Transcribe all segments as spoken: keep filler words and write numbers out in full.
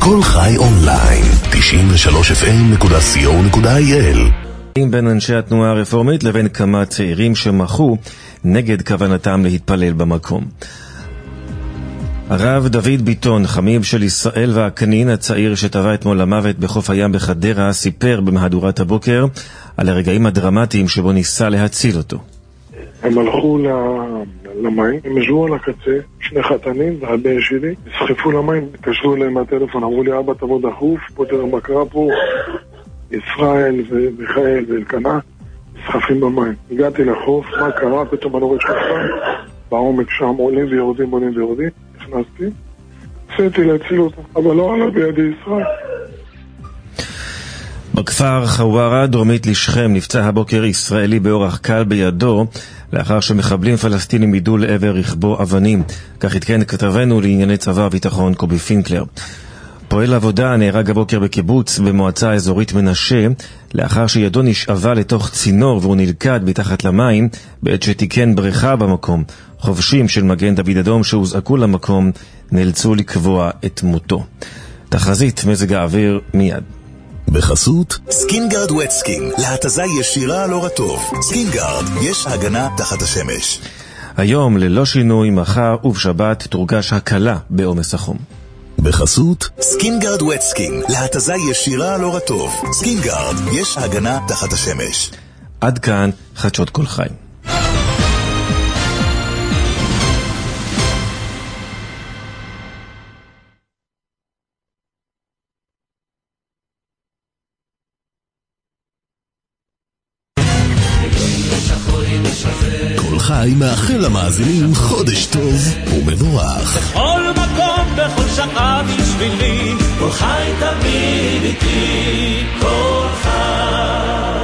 כל חי אונליין, תשעים ושלוש אף אם נקודה סי או נקודה איי אל. בין אנשי התנועה הרפורמית לבין כמה צעירים שמחו נגד כוונתם להתפלל במקום. הרב דוד ביטון, חמיב של ישראל והקנין, הצעיר שטבע אתמול למוות בחוף הים בחדרה, סיפר במהדורת הבוקר על הרגעים הדרמטיים שבו ניסה להציל אותו. הם הלכו למים, הם ישבו על הקצה, שני חתנים והבן שלי, סחפו למים, התקשרו אליהם מהטלפון, אמרו לי, אבא תבוא דחוף, פה תראה מה קרה פה, ישראל ומיכאל ואלקנה, סחפים במים. הגעתי לחוף, מה קרה? פתאום אני רואה שלושה, בעומק שם עולים ויורדים, עולים ויורדים, נכנסתי, עשיתי להציל אותם, אבל לא עלה בידי ישראל. בכפר חווארה, דרומית לשכם, נפצע הבוקר ישראלי באורח קל בידו, לאחר שמחבלים פלסטינים ידעו לעבר רכבו אבנים. כך התקן כתבנו לענייני צבא הביטחון קובי פינקלר. פועל עבודה נהרג הבוקר בקיבוץ במועצה האזורית מנשה, לאחר שידו נשאבה לתוך צינור והוא נלכד מתחת למים, בעת שתיקן בריכה במקום. חובשים של מגן דוד אדום שהוזעקו למקום נאלצו לקבוע את מותו. תחזית מזג האוויר מיד. בחסות סקינגארד ווט סקין, להתזה ישירה על אור הטוב. סקינגארד, יש הגנה תחת השמש. היום ללא שינוי, מחר ובשבת תורגש הקלה בעומס החום. בחסות סקינגארד ווט סקין, להתזה ישירה על אור הטוב. סקינגארד, יש הגנה תחת השמש. עד כאן חדשות כל חי. כל חי מאחל למאזינים חודש טוב ומבורך. בכל מקום, בכל שעה בשבילי, כל חי תמיד איתי, כל חי.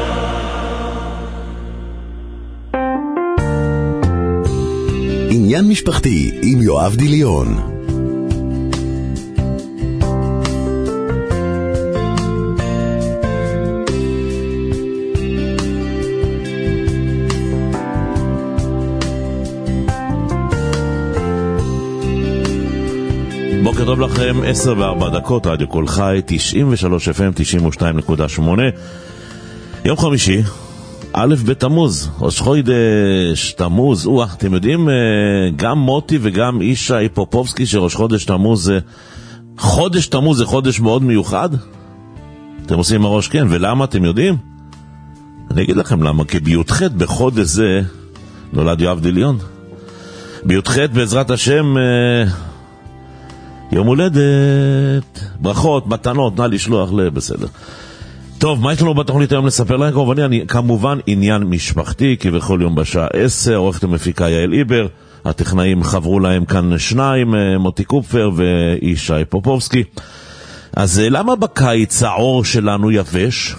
עניין משפחתי עם יואב דיליון. בוקר טוב לכם, עשר וארבע דקות, רדיו כל חי, תשעים ושלוש אף אם, תשעים ושתיים נקודה שמונה. יום חמישי, א' בתמוז, ראש חודש תמוז. או, אתם יודעים, גם מוטי וגם אישה פופובסקי שראש חודש תמוז, חודש תמוז זה חודש מאוד מיוחד. אתם עושים הראש כן, ולמה אתם יודעים? אני אגיד לכם למה, כי בי"ח בחודש זה נולד יואב דיליון. בי"ח בעזרת השם יום הולדת, ברכות, מתנות, נא לשלוח לבסדר. טוב, מה יש לנו בתוכנית היום לספר להם? כמובן, אני, כמובן עניין משפחתי, כי בכל יום בשעה עשר, עורכת המפיקה יעל איבר, הטכנאים חברו להם כאן שניים, מוטי קופפר ואישי פופובסקי. אז למה בקיץ העור שלנו יבש?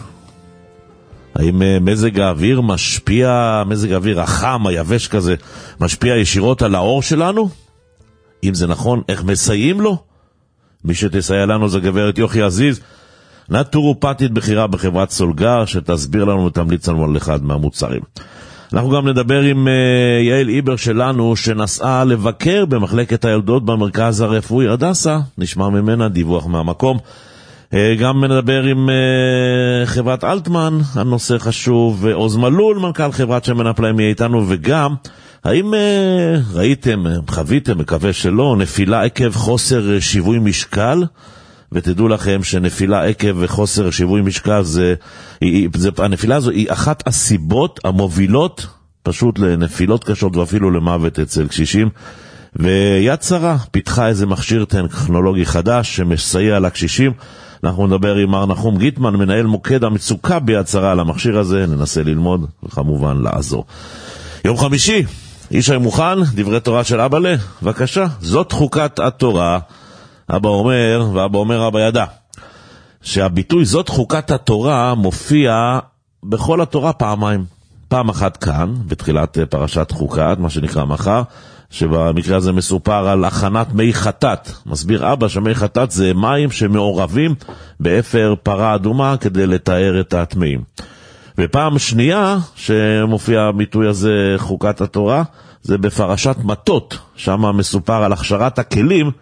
האם מזג האוויר משפיע, מזג האוויר החם, היבש כזה, משפיע ישירות על העור שלנו? אם זה נכון, איך מסייעים לו? מי שתסייע לנו זה גברת יוכי עזיז, נטורופטית בחירה בחברת סולגר, שתסביר לנו ותמליץ לנו על אחד מהמוצרים. אנחנו גם נדבר עם uh, יעל איבר שלנו, שנסעה לבקר במחלקת הילדות במרכז הרפואי הדסה, נשמע ממנה דיווח מהמקום. Uh, גם נדבר עם uh, חברת אלטמן, הנושא חשוב, ועוז מלול, מנכ"ל חברת שמן הפלאים יהיה איתנו, וגם האם uh, ראיתם, חוויתם, מקווה שלא, נפילה עקב חוסר שיווי משקל? ותדעו לכם שנפילה עקב חוסר שיווי משקל, זה, היא, זה, הנפילה הזו היא אחת הסיבות המובילות פשוט לנפילות קשות ואפילו למוות אצל קשישים. ויד שרה פיתחה איזה מכשיר טכנולוגי חדש שמסייע לקשישים. אנחנו נדבר עם מר נחום גיטמן, מנהל מוקד המצוקה ביד שרה על המכשיר הזה, ננסה ללמוד וכמובן לעזור. יום חמישי, איש מוכן, דברי תורה של אבא לה, בבקשה. זאת חוקת התורה. אבא אומר, ואבא אומר אבא ידע, שהביטוי זאת חוקת התורה מופיע בכל התורה פעמיים. פעם אחת כאן, בתחילת פרשת חוקת, מה שנקרא מחר, שבמקרה הזה מסופר על הכנת מי חטאת. מסביר אבא שמי חטאת זה מים שמעורבים באפר פרה אדומה כדי לתאר את הטמאים. ופעם שנייה שמופיע הביטוי הזה חוקת התורה, זה בפרשת מטות, שם מסופר על הכשרת הכלים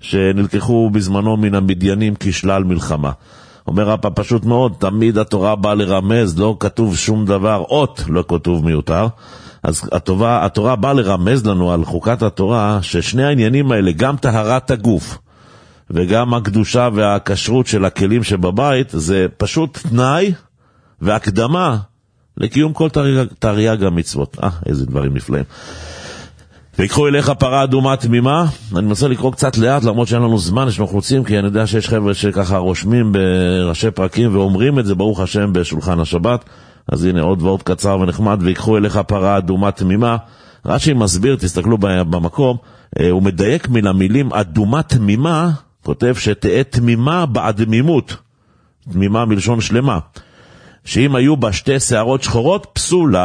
שנלקחו בזמנו מן המדיינים כשלל מלחמה. אומר רבא פשוט מאוד, תמיד התורה באה לרמז, לא כתוב שום דבר, אות לא כתוב מיותר. אז התורה, התורה באה לרמז לנו על חוקת התורה, ששני העניינים האלה, גם טהרת הגוף, וגם הקדושה והכשרות של הכלים שבבית, זה פשוט תנאי והקדמה לקיום כל תרי"ג המצוות. אה, איזה דברים נפלאים. ויקחו אליך פרה אדומה תמימה. אני מנסה לקרוא קצת לאט, למרות שאין לנו זמן, יש מחוצים, כי אני יודע שיש חבר'ה שככה רושמים בראשי פרקים ואומרים את זה, ברוך השם, בשולחן השבת. אז הנה עוד ועוד קצר ונחמד. ויקחו אליך פרה אדומה תמימה. רש"י מסביר, תסתכלו במקום, הוא מדייק מן המילים אדומה תמימה, כותב שתהיה תמימה בעדמימות, תמימה מלשון שלמה, שאם היו בה שתי שערות שחורות, פסולה.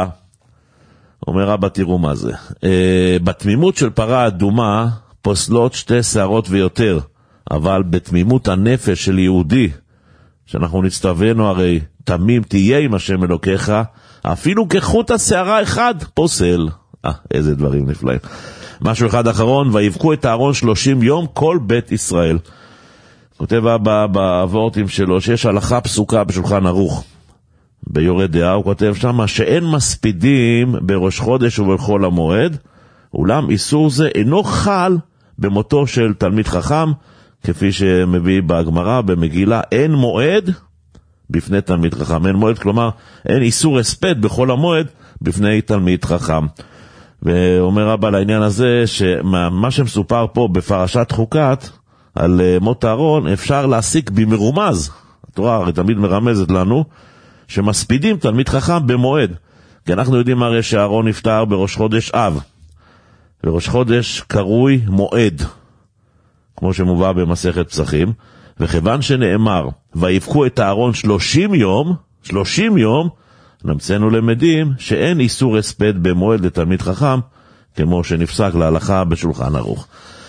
אומר רבא, תראו מה זה. בתמימות של פרה אדומה פוסלות שתי שערות ויותר, אבל בתמימות הנפש של יהודי, שאנחנו נצטווינו הרי תמים תהיה עם השם אלוקיך, אפילו כחוט השערה אחד פוסל. אה, איזה דברים נפלאים. משהו אחד אחרון, ויבכו את הארון שלושים יום כל בית ישראל. כותב אבא בעבורתים שלו שיש הלכה פסוקה בשולחן ערוך, ביורד דעה, הוא כותב שם שאין מספידים בראש חודש ובחול המועד, אולם איסור זה אינו חל במותו של תלמיד חכם, כפי שמביא בהגמרא במגילה, אין מועד בפני תלמיד חכם. אין מועד, כלומר אין איסור הספד בחול המועד בפני תלמיד חכם. ואומר רבא לעניין הזה, שמה שמסופר פה בפרשת חוקת על מות הארון, אפשר להסיק במרומז, התורה הרי תמיד מרמזת לנו, שמספידים תלמיד חכם במועד. כי אנחנו יודעים הרי שהארון נפטר בראש חודש אב, וראש חודש קרוי מועד, כמו שמובא במסכת פסחים, וכיוון שנאמר, ויבכו את הארון שלושים יום, שלושים יום, נמצאנו למדים שאין איסור הספד במועד לתלמיד חכם, כמו שנפסק להלכה בשולחן ערוך.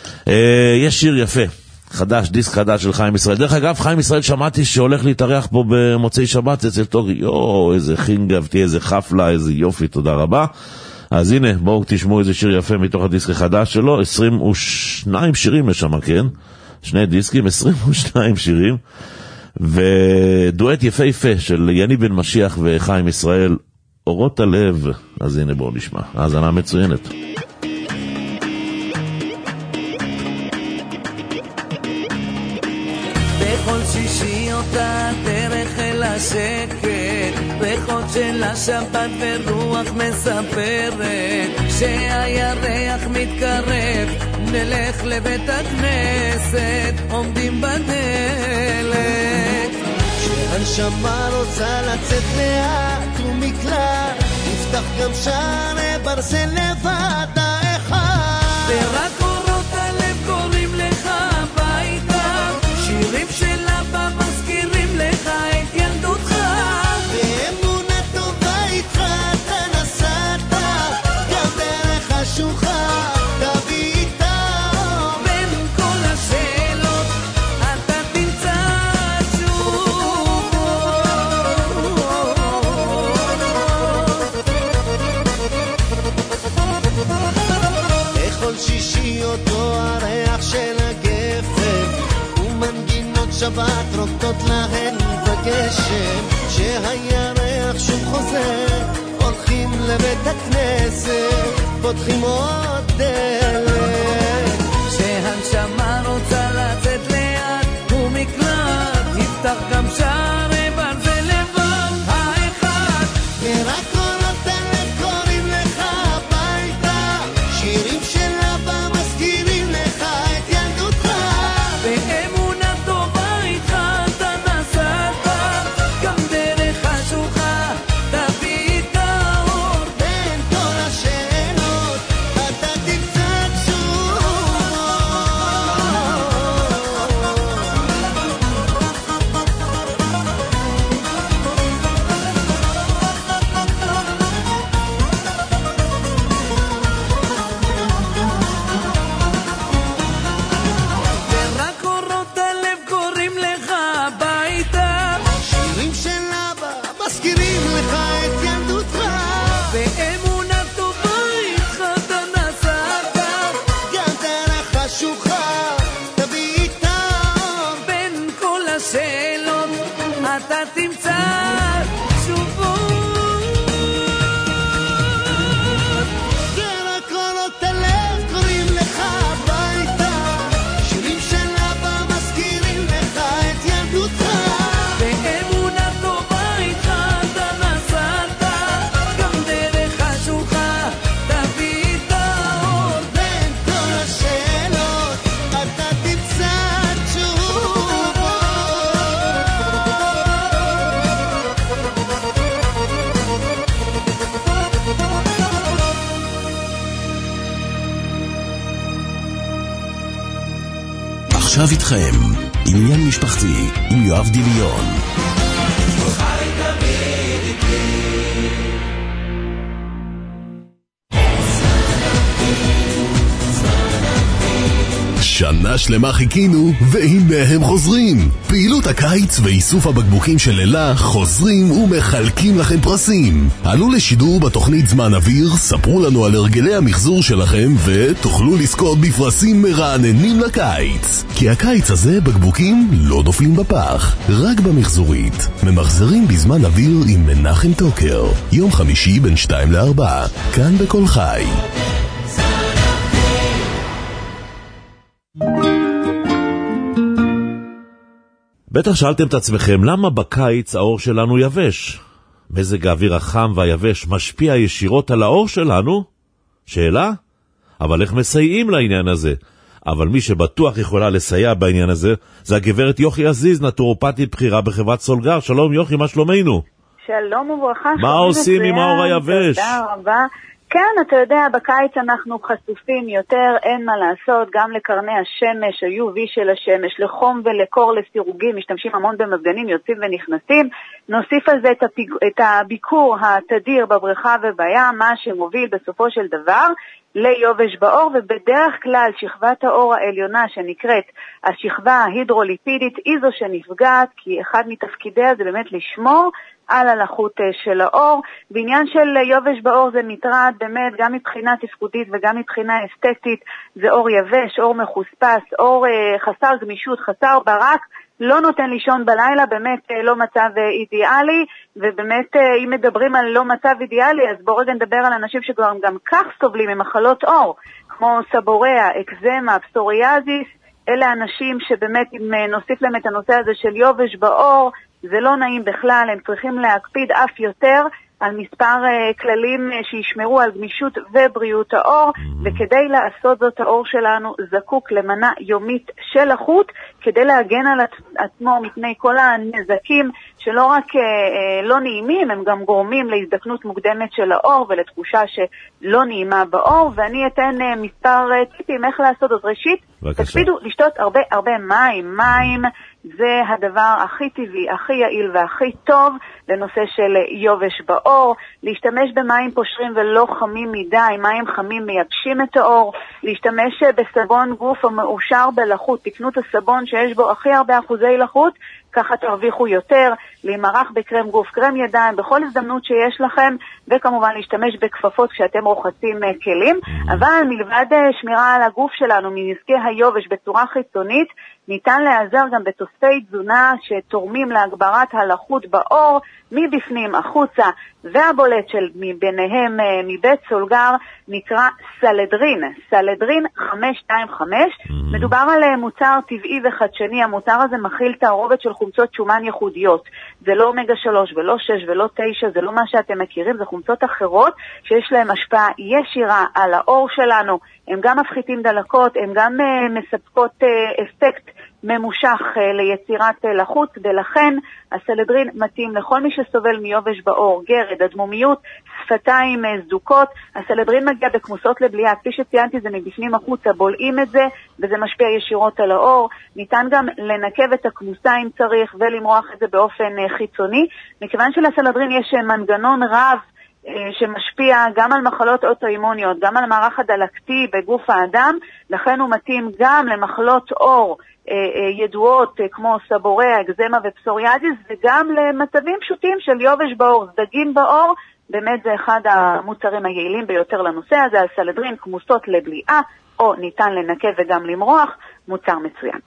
יש שיר יפה, חדש, דיסק חדש של חיים ישראל. דרך אגב, חיים ישראל שמעתי שהולך להתארח פה במוצאי שבת אצל טוגי. יו, איזה חינגבתי, איזה חפלה, איזה יופי, תודה רבה. אז הנה, בואו תשמעו איזה שיר יפה מתוך הדיסק החדש שלו. עשרים ושניים שירים יש שם, כן? שני דיסקים, עשרים ושניים שירים. ודואט יפה יפה של יני בן משיח וחיים ישראל, אורות הלב. אז הנה בואו נשמע, האזנה מצוינת. בכל שישי אותה דרך אל השקט, בכל של השבת ורוח מספרת שהירח מתקרב, נלך לבית הכנסת, עומדים בדלת. שהנשמה רוצה לצאת לאט ומקלט, נפתח גם שערי ברזל לבד האחד, ורק אורות הלב קוראים לך הביתה, שירים של אבא מזכירים לך את ילדותך, באמונה טובה איתך אתה נסעת, גם דרך השוחה תביא איתה אור, בין כל השאלות אתה תמצא תשובות. בכל שישי אותו הריח של הגפן ומנגינות שבת רוקדות להן בגשם, שהירח שוב חוזר, הולכים לבית הכנסת, פותחים עוד דלת. שהנשמה רוצה לצאת לאט ומקלט, נפתח גם שערי ברזל לבד האחד, ורק קולות הלב קוראים לך הביתה, שירים של אבא מזכירים לך את ילדותך, באמונה טובה איתך אתה נסעת, גם דרך השוחה תביא את האור, בין כל השאלות אתה תמצא תשובות. השאלות אתה תמצא תשובות. ורק קולות הלב קוראים לך הביתה, שירים של אבא מזכירים לך את ילדותך, באמונה טובה איתך אתה נסעת, גם דרך חשוכה תביא את האור. בין כל השאלות אתה תמצא תשובות. עכשיו איתכם, עניין משפחתי עם יואב דיליון. שנה שלמה חיכינו, והנה הם חוזרים. פעילות הקיץ ואיסוף הבקבוקים של לילה חוזרים ומחלקים לכם פרסים. עלו לשידור בתוכנית זמן אוויר, ספרו לנו על הרגלי המחזור שלכם, ותוכלו לזכות בפרסים מרעננים לקיץ. כי הקיץ הזה בקבוקים לא נופלים בפח, רק במחזורית. ממחזרים בזמן אוויר עם מנחם טוקר. יום חמישי בין שתיים לארבע, כאן בכל חי. בטח שאלתם את עצמכם, למה בקיץ האור שלנו יבש? מזג האוויר החם והיבש משפיע ישירות על האור שלנו? שאלה? אבל איך מסייעים לעניין הזה? אבל מי שבטוח יכולה לסייע בעניין הזה, זה הגברת יוכי עזיז, נטורופטית בכירה בחברת סולגר. שלום יוכי, מה שלומנו? שלום וברכה. מה עושים עם האור היבש? תודה רבה. כן, אתה יודע, בקיץ אנחנו חשופים יותר, אין מה לעשות, גם לקרני השמש, ה-יו וי של השמש, לחום ולקור, לסירוגים, משתמשים המון במזגנים, יוצאים ונכנסים. נוסיף על זה את, הפיק, את הביקור התדיר בבריכה ובים, מה שמוביל בסופו של דבר ליובש באור, ובדרך כלל שכבת האור העליונה שנקראת השכבה ההידרוליפידית היא זו שנפגעת, כי אחד מתפקידיה זה באמת לשמור על הלחות של האור. בעניין של יובש באור זה מטרד באמת גם מבחינה תפקודית וגם מבחינה אסתטית, זה אור יבש, אור מחוספס, אור חסר גמישות, חסר ברק, לא נותן לישון בלילה, באמת לא מצב אידיאלי, ובאמת אם מדברים על לא מצב אידיאלי, אז בואו רגע נדבר על אנשים שגם גם כך סובלים ממחלות אור, כמו סבוריה, אקזמה, פסוריאזיס. אלה אנשים שבאמת אם נוסיף להם את הנושא הזה של יובש באור, זה לא נעים בכלל, הם צריכים להקפיד אף יותר על מספר uh, כללים uh, שישמרו על גמישות ובריאות האור, וכדי לעשות זאת האור שלנו זקוק למנה יומית של החוט, כדי להגן על עצמו מפני כל הנזקים שלא רק uh, uh, לא נעימים, הם גם גורמים להזדקנות מוקדמת של האור ולתחושה שלא נעימה באור, ואני אתן uh, מספר uh, טיפים איך לעשות זאת. ראשית, תקפידו לשתות הרבה הרבה מים, מים זה הדבר הכי טבעי, הכי יעיל והכי טוב לנושא של יובש באור. להשתמש במים פושרים ולא חמים מדי, מים חמים מייבשים את האור. להשתמש בסבון גוף המאושר בלחות, תקנו את הסבון שיש בו הכי הרבה אחוזי לחות, ככה תרוויחו יותר. להימרח בקרם גוף, קרם ידיים, בכל הזדמנות שיש לכם, וכמובן להשתמש בכפפות כשאתם רוחצים כלים. אבל מלבד שמירה על הגוף שלנו מנזקי היובש בצורה חיצונית, ניתן להיעזר גם בתוספי תזונה שתורמים להגברת הלחות באור מבפנים החוצה, והבולט של ביניהם מבית סולגר נקרא סלדרין, סלדרין חמש שתיים חמש. Mm-hmm. מדובר על מוצר טבעי וחדשני. המוצר הזה מכיל תערובת של חומצות שומן ייחודיות, זה לא אומגה שלוש ולא שש ולא תשע, זה לא מה שאתם מכירים, זה חומצות אחרות שיש להם השפעה ישירה על האור שלנו. הם גם מפחיתים דלקות, הם גם uh, מספקות uh, אפקט ממושך uh, ליצירת uh, לחוץ, ולכן הסלדרין מתאים לכל מי שסובל מיובש באור, גרד, אדמומיות, שפתיים uh, סדוקות. הסלדרין מגיע בכמוסות לבליעה, כפי שציינתי זה מבפנים החוצה, בולעים את זה וזה משפיע ישירות על האור. ניתן גם לנקב את הכמוסה אם צריך ולמרוח את זה באופן uh, חיצוני. מכיוון שלסלדרין יש uh, מנגנון רב שמשפיע גם על מחלות אוטואימוניות, גם על המערך הדלקתי בגוף האדם, לכן הוא מתאים גם למחלות אור ידועות כמו סבוריה, אקזמה ופסוריאזיס, וגם למצבים פשוטים של יובש באור, דגים באור. באמת זה אחד המוצרים היעילים ביותר לנושא הזה. הסלדרין, כמוסות לבליעה, או ניתן לנקב וגם למרוח, מוצר מצוין.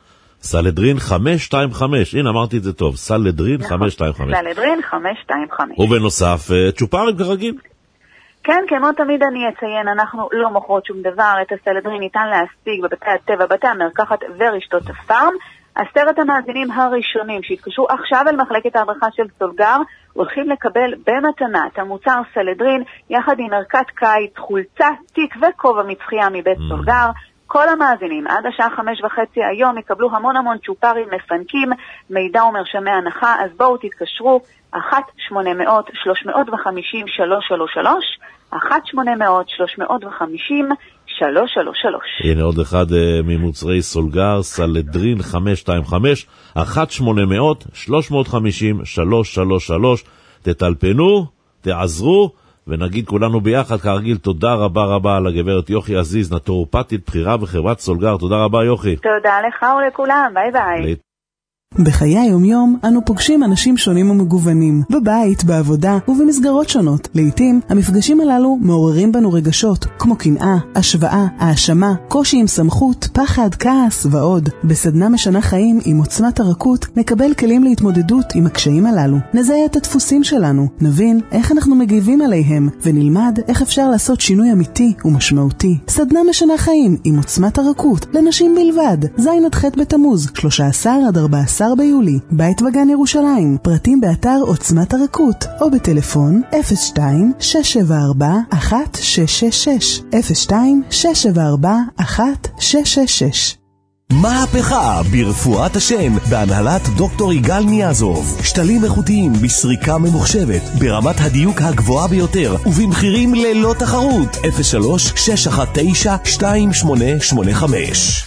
סלדרין חמש שתיים חמש, הנה אמרתי את זה טוב, סלדרין חמש שתיים חמש. סלדרין חמש שתיים חמש. ובנוסף, צ'ופרים כרגיל. כן, כמו תמיד אני אציין, אנחנו לא מוכרות שום דבר, את הסלדרין ניתן להשיג בבתי הטבע, בתי המרקחת ורשתות הפארם. עשרת המאזינים הראשונים שהתקשרו עכשיו אל מחלקת ההדרכה של סולגר, הולכים לקבל במתנה את המוצר סלדרין, יחד עם ערכת קיץ, חולצה, תיק וכובע מצחייה מבית mm. סולגר. כל המאזינים עד השעה חמש וחצי היום יקבלו המון המון צ'ופרים מפנקים, מידע ומרשמי הנחה, אז בואו תתקשרו, אחת שמונה מאות שלוש מאות וחמישים שלוש שלוש שלוש, אחת שמונה מאות שלוש מאות וחמישים שלוש שלוש שלוש. הנה עוד אחד uh, ממוצרי סולגר, סלדרין חמש שתיים חמש, אחת שמונה מאות שלוש מאות וחמישים שלוש שלוש שלוש. תטלפנו, תעזרו, ונגיד כולנו ביחד, כרגיל, תודה רבה רבה לגברת יוכי עזיז, נטורופטית בחירה בחברת סולגר. תודה רבה יוכי. תודה לך ולכולם, ביי ביי. בחיי היום-יום אנו פוגשים אנשים שונים ומגוונים, בבית, בעבודה ובמסגרות שונות. לעתים המפגשים הללו מעוררים בנו רגשות, כמו קנאה, השוואה, האשמה, קושי עם סמכות, פחד, כעס ועוד. בסדנה משנה חיים עם עוצמת הרכות נקבל כלים להתמודדות עם הקשיים הללו. נזהה את הדפוסים שלנו, נבין איך אנחנו מגיבים עליהם, ונלמד איך אפשר לעשות שינוי אמיתי ומשמעותי. סדנה משנה חיים עם עוצמת הרכות לנשים בלבד, זין עד ח' בתמוז, שלושה עשר עד ארבעה עשר ביולי, בית וגן ירושלים. פרטים באתר עוצמת הרכות או בטלפון אפס שתיים שש שבע ארבע אחת שש שש שש, אפס שתיים שש שבע ארבע אחת שש שש שש. מהפכה ברפואת השן בהנהלת דוקטור יגאל ניאזוב. שתלים איכותיים בסריקה ממוחשבת ברמת הדיוק הגבוהה ביותר ובמחירים ללא תחרות. אפס שלוש שש אחת תשע שתיים שמונה שמונה חמש.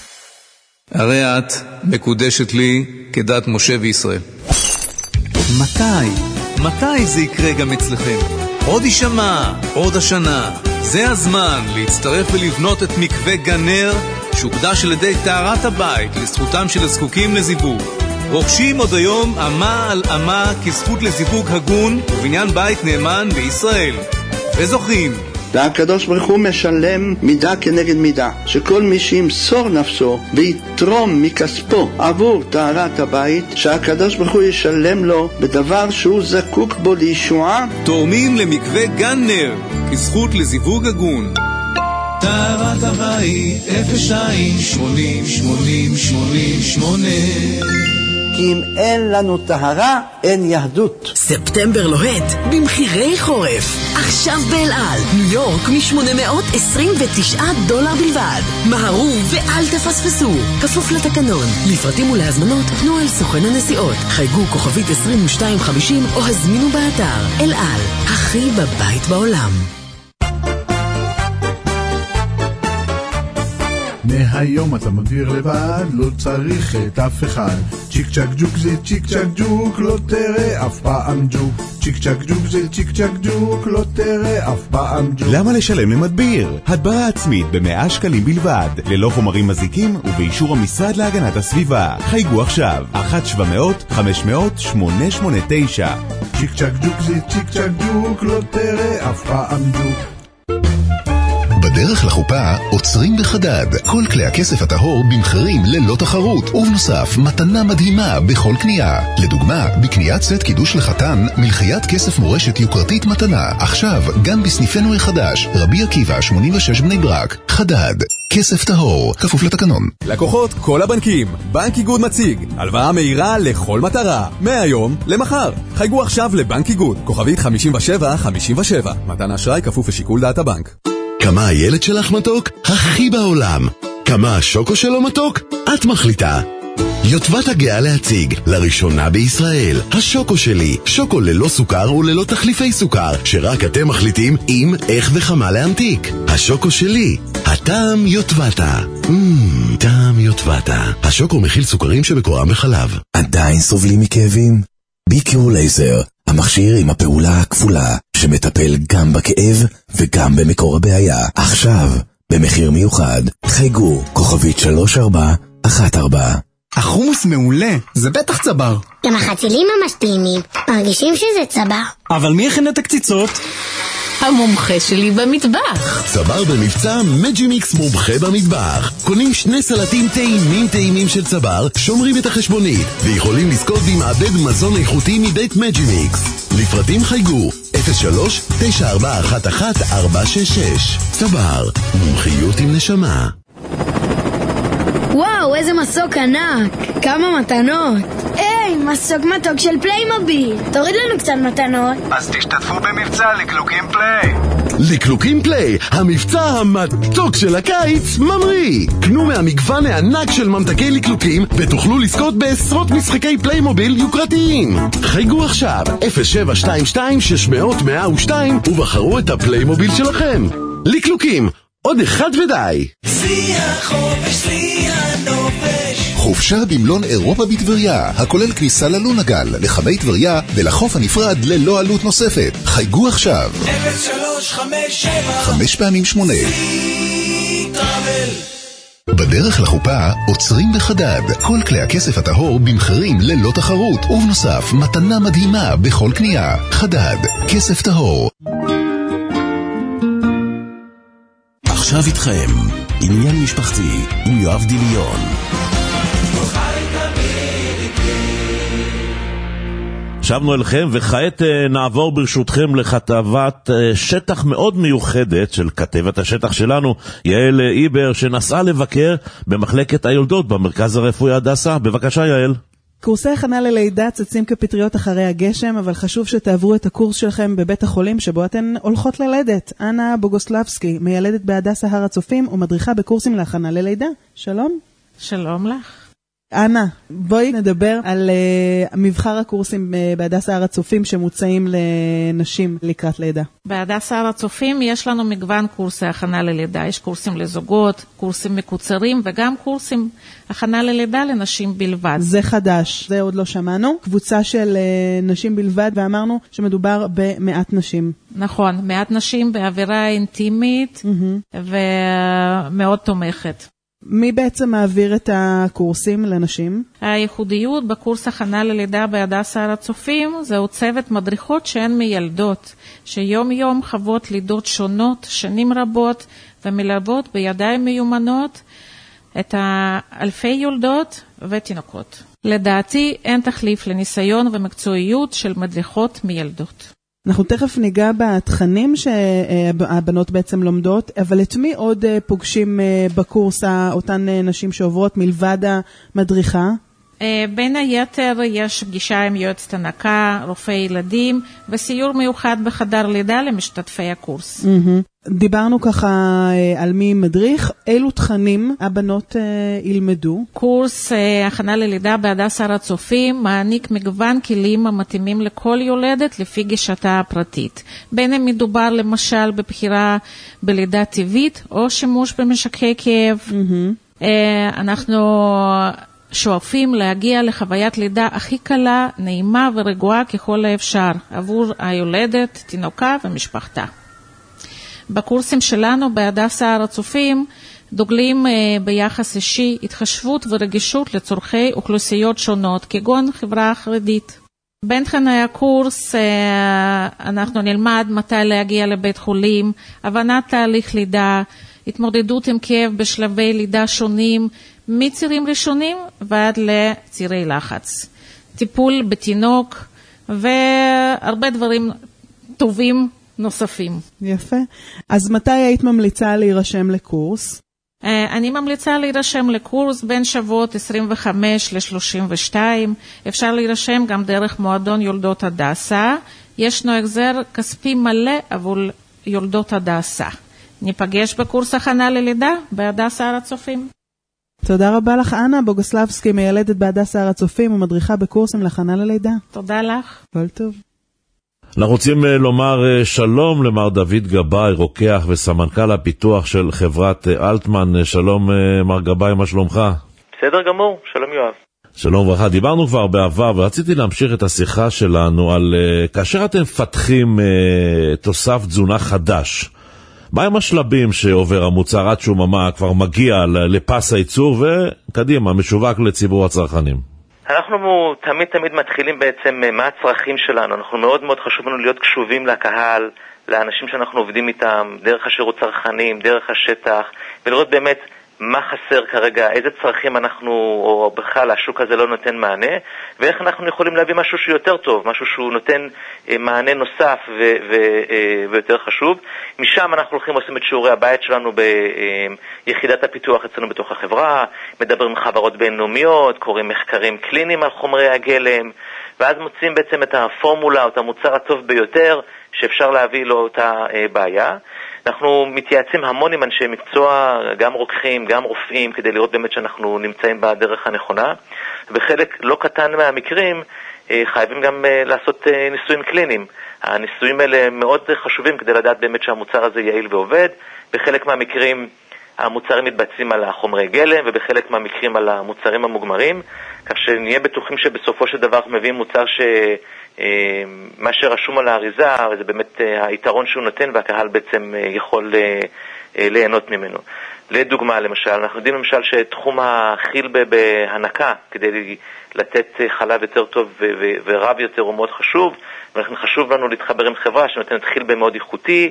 הרי את מקודשת לי כדת משה וישראל. מתי? מתי זה יקרה גם אצלכם? עוד ישמע, עוד השנה. זה הזמן להצטרף ולבנות את מקווה גנר, שהוקדש על ידי טהרת הבית לזכותם של הזקוקים לזיווג. רוכשים עוד היום אמה על אמה כזכות לזיווג הגון ובניין בית נאמן בישראל. וזוכים. והקדוש ברוך הוא משלם מידה כנגד מידה, שכל מי שימסור נפשו ויתרום מכספו עבור טהרת הבית, שהקדוש ברוך הוא ישלם לו בדבר שהוא זקוק בו לישועה. תורמים למקווה גנר כזכות לזיווג הגון. טהרת הבית אפס שתיים שמונים שמונים שמונים שמונה. כי אם אין לנו טהרה, אין יהדות. ספטמבר לוהט במחירי חורף. עכשיו באל על, ניו יורק מ-שמונה מאות עשרים ותשעה דולר בלבד. מהרו ואל תפספסו. כפוף לתקנון. לפרטים ולהזמנות, תנו אל סוכן הנסיעות. חייגו כוכבית עשרים ושתיים חמישים או הזמינו באתר. אל על, הכי בבית בעולם. מהיום אתה מדביר לבד, לא צריך את אף אחד. צ'יק צ'ק ג'וק זה צ'יק צ'ק ג'וק, לא תראה אף פעם ג'וק. צ'יק צ'ק ג'וק זה צ'יק צ'ק ג'וק, לא תראה אף פעם ג'וק. למה לשלם למדביר? הדברה עצמית ב-מאה שקלים בלבד, ללא חומרים מזיקים ובאישור המשרד להגנת הסביבה. חייגו עכשיו, אחת שבע מאות חמש מאות שמונה שמונה תשע. צ'יק צ'ק ג'וק זה צ'יק צ'ק ג'וק, לא תראה אף פעם ג'וק. בדרך לחופה עוצרים בחדד. כל כלי הכסף הטהור במחירים ללא תחרות, ובנוסף מתנה מדהימה בכל קנייה. לדוגמה, בקניית סט קידוש לחתן, מלחיית כסף מורשת יוקרתית מתנה. עכשיו גם בסניפנו החדש, רבי עקיבא שמונים ושש בני ברק. חדד, כסף טהור, כפוף לתקנון. לקוחות כל הבנקים, בנק איגוד מציג הלוואה מהירה לכל מטרה, מהיום למחר. חייגו עכשיו לבנק איגוד, כוכבית חמישים ושבע חמישים ושבע. מתן אשראי כפוף לשיקול דעת הבנק. כמה הילד שלך מתוק? הכי בעולם. כמה השוקו שלו מתוק? את מחליטה. יוטבתה גאה להציג, לראשונה בישראל, השוקו שלי, שוקו ללא סוכר וללא תחליפי סוכר, שרק אתם מחליטים אם, איך וכמה להמתיק. השוקו שלי, הטעם יוטבתה. מmm, טעם יוטבתה. השוקו מכיל סוכרים שבקורם בחלב. עדיין סובלים מכאבים? ביקיור לייזר, המכשיר עם הפעולה הכפולה, שמטפל גם בכאב וגם במקור הבעיה. עכשיו, במחיר מיוחד, חייגו, כוכבית שלוש ארבע אחת ארבע. החומוס מעולה, זה בטח צבר. גם החצילים ממש טעימים, מרגישים שזה צבר. אבל מי הכין את הקציצות? המומחה שלי במטבח. צבר במבצע מג'ימיקס מומחה במטבח. קונים שני סלטים טעימים טעימים של צבר, שומרים את החשבונית, ויכולים לזכות במעבד מזון איכותי מבית מג'ימיקס. לפרטים חייגו אפס שלוש תשע ארבע אחת אחת ארבע שש שש. צבר, מומחיות עם נשמה. וואו, איזה מסוק ענק! כמה מתנות! היי, מסוק מתוק של פליימוביל! תוריד לנו קצת מתנות. אז תשתתפו במבצע לקלוקים פליי! לקלוקים פליי, המבצע המתוק של הקיץ ממריא! קנו מהמגוון הענק של ממתקי לקלוקים ותוכלו לזכות בעשרות משחקי פליימוביל יוקרתיים. חייגו עכשיו אפס שבע שתיים שתיים שש מאות מאה ושתיים ובחרו את הפליימוביל שלכם. לקלוקים, עוד אחד ודי. שיא החופש, שיא הנופש. חופשה במלון אירופה בטבריה, הכולל כניסה ללונגל, לחמי טבריה ולחוף הנפרד ללא עלות נוספת. חייגו עכשיו אפס שלוש חמש שבע חמש פעמים שמונה. שיא טראבל. בדרך לחופה עוצרים בחדד. כל כלי הכסף הטהור במחירים ללא תחרות, ובנוסף מתנה מדהימה בכל קנייה. חדד, כסף טהור. עכשיו איתכם, עניין משפחתי עם יואב דמיון. שבנו אליכם, וכעת נעבור ברשותכם לכתבת שטח מאוד מיוחדת של כתבת השטח שלנו, יעל איבר, שנסעה לבקר במחלקת היולדות במרכז הרפואי הדסה. בבקשה יעל. קורסי הכנה ללידה צצים כפטריות אחרי הגשם, אבל חשוב שתעברו את הקורס שלכם בבית החולים שבו אתן הולכות ללדת. אנה בוגוסלבסקי, מיילדת בהדסה הר הצופים ומדריכה בקורסים להכנה ללידה. שלום. שלום לך. אנה, בואי נדבר על uh, מבחר הקורסים uh, בהדסה הר הצופים שמוצעים לנשים לקראת לידה. בהדסה הר הצופים יש לנו מגוון קורסי הכנה ללידה. יש קורסים לזוגות, קורסים מקוצרים וגם קורסים הכנה ללידה לנשים בלבד. זה חדש, זה עוד לא שמענו. קבוצה של uh, נשים בלבד, ואמרנו שמדובר במעט נשים. נכון, מעט נשים באווירה אינטימית mm-hmm. ומאוד תומכת. מי בעצם מעביר את הקורסים לנשים? הייחודיות בקורס הכנה ללידה בהדסה הר הצופים זהו צוות מדריכות שהן מילדות, שיום יום חוות לידות שונות, שנים רבות, ומלוות בידיים מיומנות את האלפי יולדות ותינוקות. לדעתי אין תחליף לניסיון ומקצועיות של מדריכות מילדות. אנחנו תכף ניגע בתכנים שהבנות בעצם לומדות, אבל את מי עוד פוגשים בקורס אותן נשים שעוברות מלבד המדריכה? בין היתר יש פגישה עם יועצת הנקה, רופאי ילדים, וסיור מיוחד בחדר לידה למשתתפי הקורס. דיברנו ככה על מי מדריך, אילו תכנים הבנות ילמדו? קורס הכנה ללידה בהדסה הר הצופים מעניק מגוון כלים המתאימים לכל יולדת לפי גישתה הפרטית. בין אם מדובר למשל בבחירה בלידה טבעית או שימוש במשככי כאב. אנחנו שואפים להגיע לחוויית לידה הכי קלה, נעימה ורגועה ככל האפשר עבור היולדת, תינוקה ומשפחתה. בקורסים שלנו בהדסה הר הצופים דוגלים ביחס אישי, התחשבות ורגישות לצורכי אוכלוסיות שונות, כגון חברה חרדית. בין תכני הקורס אנחנו נלמד מתי להגיע לבית חולים, הבנת תהליך לידה, התמודדות עם כאב בשלבי לידה שונים, מצירים ראשונים ועד לצירי לחץ, טיפול בתינוק והרבה דברים טובים נוספים. יפה. אז מתי היית ממליצה להירשם לקורס? אני ממליצה להירשם לקורס בין שבועות עשרים וחמש ל-שלושים ושתיים. אפשר להירשם גם דרך מועדון יולדות הדסה. ישנו החזר כספי מלא עבור יולדות הדסה. ניפגש בקורס הכנה ללידה בהדסה הר הצופים. תודה רבה לך אנה בוגוסלבסקי, מיילדת בהדסה הר הצופים ומדריכה בקורסים להכנה ללידה. תודה לך. כל טוב. אנחנו רוצים לומר שלום למר דוד גבאי, רוקח וסמנכ"ל הפיתוח של חברת אלטמן. שלום מר גבאי, מה שלומך? בסדר גמור, שלום יואב. שלום וברכה. דיברנו כבר בעבר ורציתי להמשיך את השיחה שלנו על כאשר אתם מפתחים תוסף תזונה חדש, מהם השלבים שעובר המוצר עד שהוא ממש כבר מגיע לפס הייצור וקדימה, משווק לציבור הצרכנים? אנחנו תמיד תמיד מתחילים בעצם מה הצרכים שלנו. אנחנו מאוד מאוד חשוב לנו להיות קשובים לקהל, לאנשים שאנחנו עובדים איתם, דרך השירות צרכנים, דרך השטח, ולראות באמת מה חסר כרגע, איזה צרכים אנחנו, או בכלל השוק הזה לא נותן מענה, ואיך אנחנו יכולים להביא משהו שהוא יותר טוב, משהו שהוא נותן מענה נוסף ו- ו- ויותר חשוב. משם אנחנו הולכים עושים את שיעורי הבית שלנו ביחידת הפיתוח אצלנו בתוך החברה, מדברים עם חברות בינלאומיות, קוראים מחקרים קליניים על חומרי הגלם, ואז מוצאים בעצם את הפורמולה או את המוצר הטוב ביותר שאפשר להביא לו אותה בעיה. אנחנו מתייעצים המון עם אנשי מקצוע, גם רוקחים, גם רופאים, כדי לראות באמת שאנחנו נמצאים בדרך הנכונה. בחלק לא קטן מהמקרים חייבים גם לעשות ניסויים קליניים. הניסויים האלה מאוד חשובים כדי לדעת באמת שהמוצר הזה יעיל ועובד. בחלק מהמקרים המוצרים מתבצעים על החומרי גלם, ובחלק מהמקרים על המוצרים המוגמרים, כך שנהיה בטוחים שבסופו של דבר מביאים מוצר ש... מה שרשום על האריזה, וזה באמת היתרון שהוא נותן, והקהל בעצם יכול ליהנות ממנו. לדוגמה, למשל, אנחנו יודעים למשל שתחום החיל בהנקה, כדי לתת חלב יותר טוב ורב יותר הוא מאוד חשוב, ולכן חשוב לנו להתחבר עם חברה שנותנת חיל במאוד איכותי,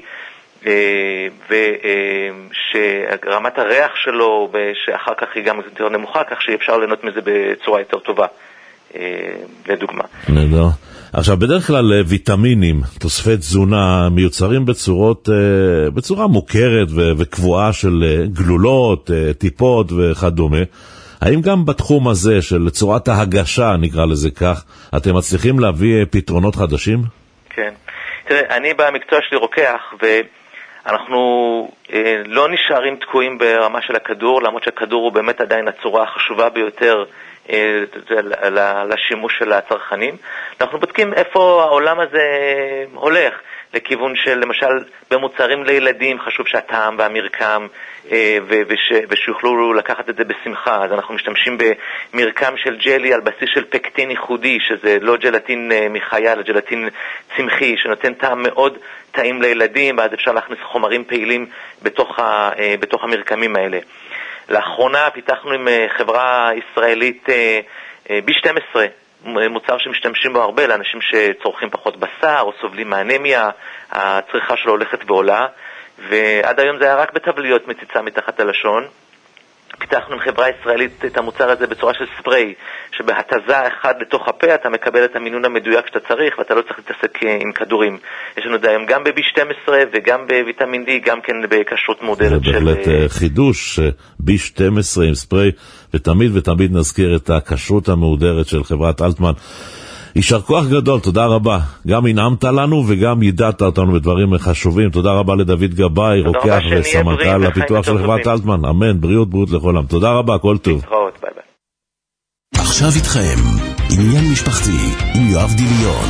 ושרמת הריח שלו, שאחר כך היא גם יותר נמוכה, כך שאפשר ליהנות מזה בצורה יותר טובה, לדוגמה. נדע. עכשיו, בדרך כלל ויטמינים, תוספי תזונה, מיוצרים בצורות, בצורה מוכרת וקבועה של גלולות, טיפות וכדומה. האם גם בתחום הזה של צורת ההגשה, נקרא לזה כך, אתם מצליחים להביא פתרונות חדשים? כן. תראה, אני במקצוע שלי רוקח, ואנחנו אה, לא נשארים תקועים ברמה של הכדור, למרות שהכדור הוא באמת עדיין הצורה החשובה ביותר לשימוש של הצרכנים. אנחנו בודקים איפה העולם הזה הולך, לכיוון של למשל במוצרים לילדים חשוב שהטעם והמרקם ושיוכלו לקחת את זה בשמחה, אז אנחנו משתמשים במרקם של ג'לי על בסיס של פקטין ייחודי, שזה לא ג'לטין מחיה אלא ג'לטין צמחי, שנותן טעם מאוד טעים לילדים, ואז אפשר להכניס חומרים פעילים בתוך, ה, בתוך המרקמים האלה. לאחרונה פיתחנו עם חברה ישראלית בי שתים עשרה, מוצר שמשתמשים בו הרבה לאנשים שצורכים פחות בשר או סובלים מאנמיה, הצריכה שלו הולכת ועולה, ועד היום זה היה רק בטבליות מציצה מתחת הלשון. פיתחנו עם חברה ישראלית את המוצר הזה בצורה של ספרי, שבהתזה אחד לתוך הפה אתה מקבל את המינון המדויק שאתה צריך, ואתה לא צריך להתעסק עם כדורים. יש לנו היום גם ב-בי שתים עשרה וגם בוויטמין די, גם כן בכשרות מודרת של... זה בהחלט חידוש, בי שתים עשרה עם ספרי, ותמיד ותמיד נזכיר את הכשרות המודרת של חברת אלטמן. יישר כוח גדול, תודה רבה. גם הנעמת לנו וגם ידעת אותנו בדברים חשובים. תודה רבה לדוד גבאי, רוקח וסמנכ"ל הפיתוח של חברת אלטמן. אמן, בריאות, בריאות לכולם. תודה רבה, כל טוב. להתראות, ביי ביי. עכשיו איתכם, עם עניין משפחתי, עם יואב דמיון.